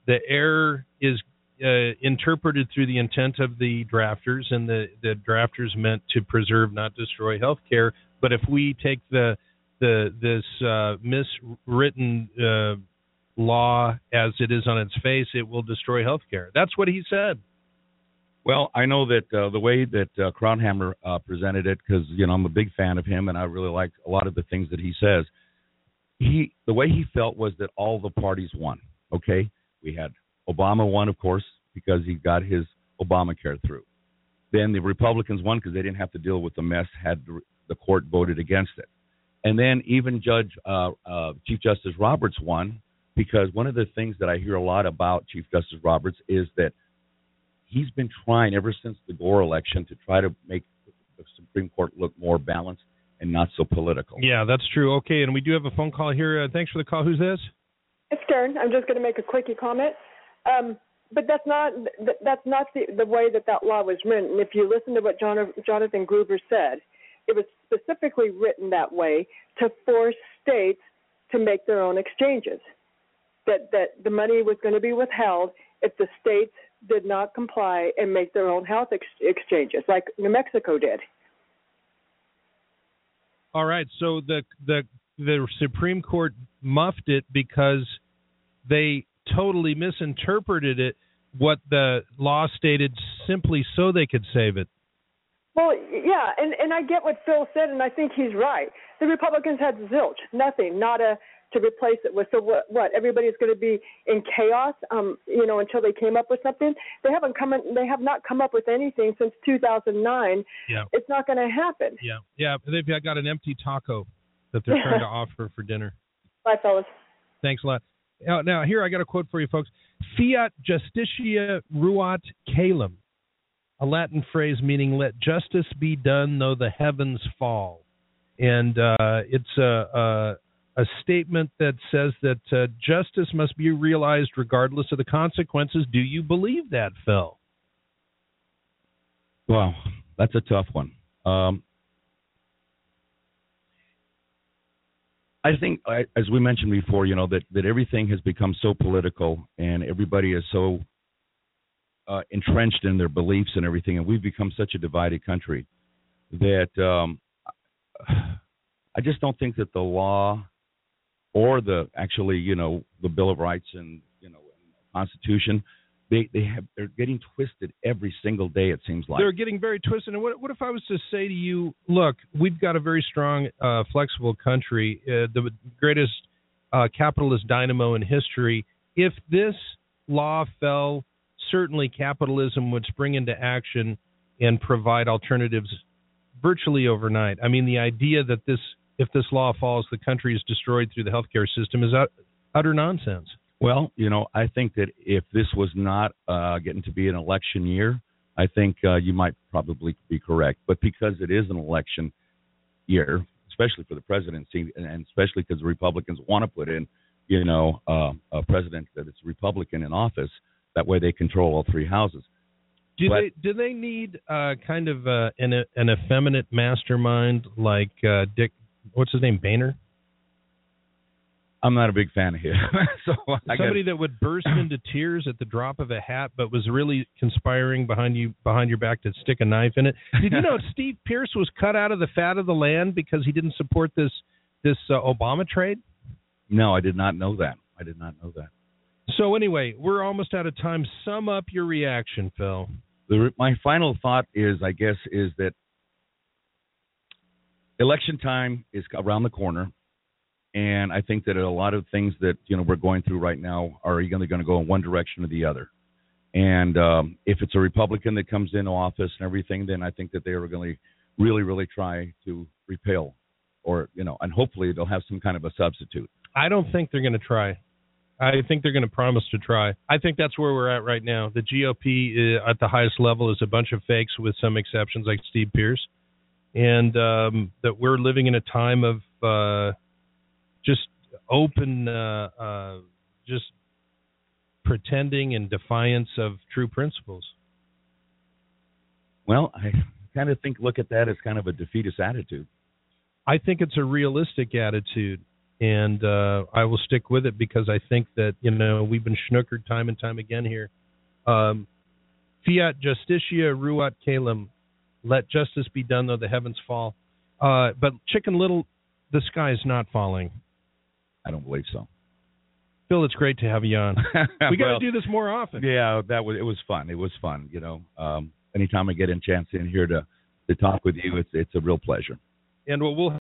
the error is uh, interpreted through the intent of the drafters, and the, the drafters meant to preserve, not destroy health care. But if we take the the this uh, miswritten uh, law as it is on its face, it will destroy health care. That's what he said. Well, I know that uh, the way that uh, Krauthammer uh, presented it, because you know I'm a big fan of him, and I really like a lot of the things that he says. He, the way he felt was that all the parties won. Okay, we had Obama won, of course, because he got his Obamacare through. Then the Republicans won because they didn't have to deal with the mess had the court voted against it. And then even Judge uh, uh, Chief Justice Roberts won because one of the things that I hear a lot about Chief Justice Roberts is that he's been trying ever since the Gore election to try to make the Supreme Court look more balanced and not so political. Yeah, that's true. Okay, and we do have a phone call here. Uh, thanks for the call. Who's this? It's Karen. I'm just going to make a quickie comment. Um, but that's not that's not the, the way that that law was written. If you listen to what John, Jonathan Gruber said, it was specifically written that way to force states to make their own exchanges, that, that the money was going to be withheld if the states did not comply and make their own health ex- exchanges, like New Mexico did. All right, so the the the Supreme Court muffed it because they totally misinterpreted it, what the law stated, simply so they could save it. Well, yeah, and, and I get what Phil said, and I think he's right. The Republicans had zilch, nothing, not a to replace it with. So what? What? Everybody's going to be in chaos, um, you know, until they came up with something. They haven't come. In, they have not come up with anything since two thousand nine. Yeah, it's not going to happen. Yeah, yeah. They've got an empty taco that they're trying to offer for dinner. Bye, fellas. Thanks a lot. Now, now, here I got a quote for you, folks. Fiat justitia ruat caelum, a Latin phrase meaning "let justice be done, though the heavens fall," and uh, it's a. a a statement that says that uh, justice must be realized regardless of the consequences. Do you believe that, Phil? Well, that's a tough one. Um, I think, I, as we mentioned before, you know, that, that everything has become so political and everybody is so uh, entrenched in their beliefs and everything, and we've become such a divided country that um, I just don't think that the law or the actually, you know, the Bill of Rights and, you know, and the Constitution, they they have they're getting twisted every single day, it seems like. They're getting very twisted. And what what if I was to say to you, look, we've got a very strong, uh, flexible country, uh, the greatest uh, capitalist dynamo in history. If this law fell, certainly capitalism would spring into action and provide alternatives virtually overnight. I mean, the idea that this if this law falls, the country is destroyed through the healthcare system is ut- utter nonsense. Well, you know, I think that if this was not uh, getting to be an election year, I think uh, you might probably be correct. But because it is an election year, especially for the presidency, and especially because the Republicans want to put in, you know, uh, a president that is Republican in office, that way they control all three houses. Do but, they do they need uh, kind of uh, an an effeminate mastermind like uh, Dick? What's his name? Boehner? I'm not a big fan of him. so I Somebody gotta... that would burst into tears at the drop of a hat, but was really conspiring behind you, behind your back to stick a knife in it. Did you know Steve Pierce was cut out of the fat of the land because he didn't support this this uh, Obama trade? No, I did not know that. I did not know that. So anyway, we're almost out of time. Sum up your reaction, Phil. The, my final thought is, I guess, is that election time is around the corner, and I think that a lot of things that you know we're going through right now are either going to go in one direction or the other. And um, if it's a Republican that comes into office and everything, then I think that they are going to really, really try to repeal, or you know, and hopefully they'll have some kind of a substitute. I don't think they're going to try. I think they're going to promise to try. I think that's where we're at right now. The G O P uh, at the highest level is a bunch of fakes, with some exceptions like Steve Pierce. And um, that we're living in a time of uh, just open, uh, uh, just pretending and defiance of true principles. Well, I kind of think, look at that as kind of a defeatist attitude. I think it's a realistic attitude. and uh, I will stick with it because I think that, you know, we've been schnookered time and time again here. Um, Fiat justitia ruat caelum. Let justice be done, though the heavens fall. Uh, but Chicken Little, the sky is not falling. I don't believe so. Phil, it's great to have you on. We got to Well, do this more often. Yeah, that was it was fun. It was fun. You know, um, anytime I get a chance in here to to talk with you, it's it's a real pleasure. And what we'll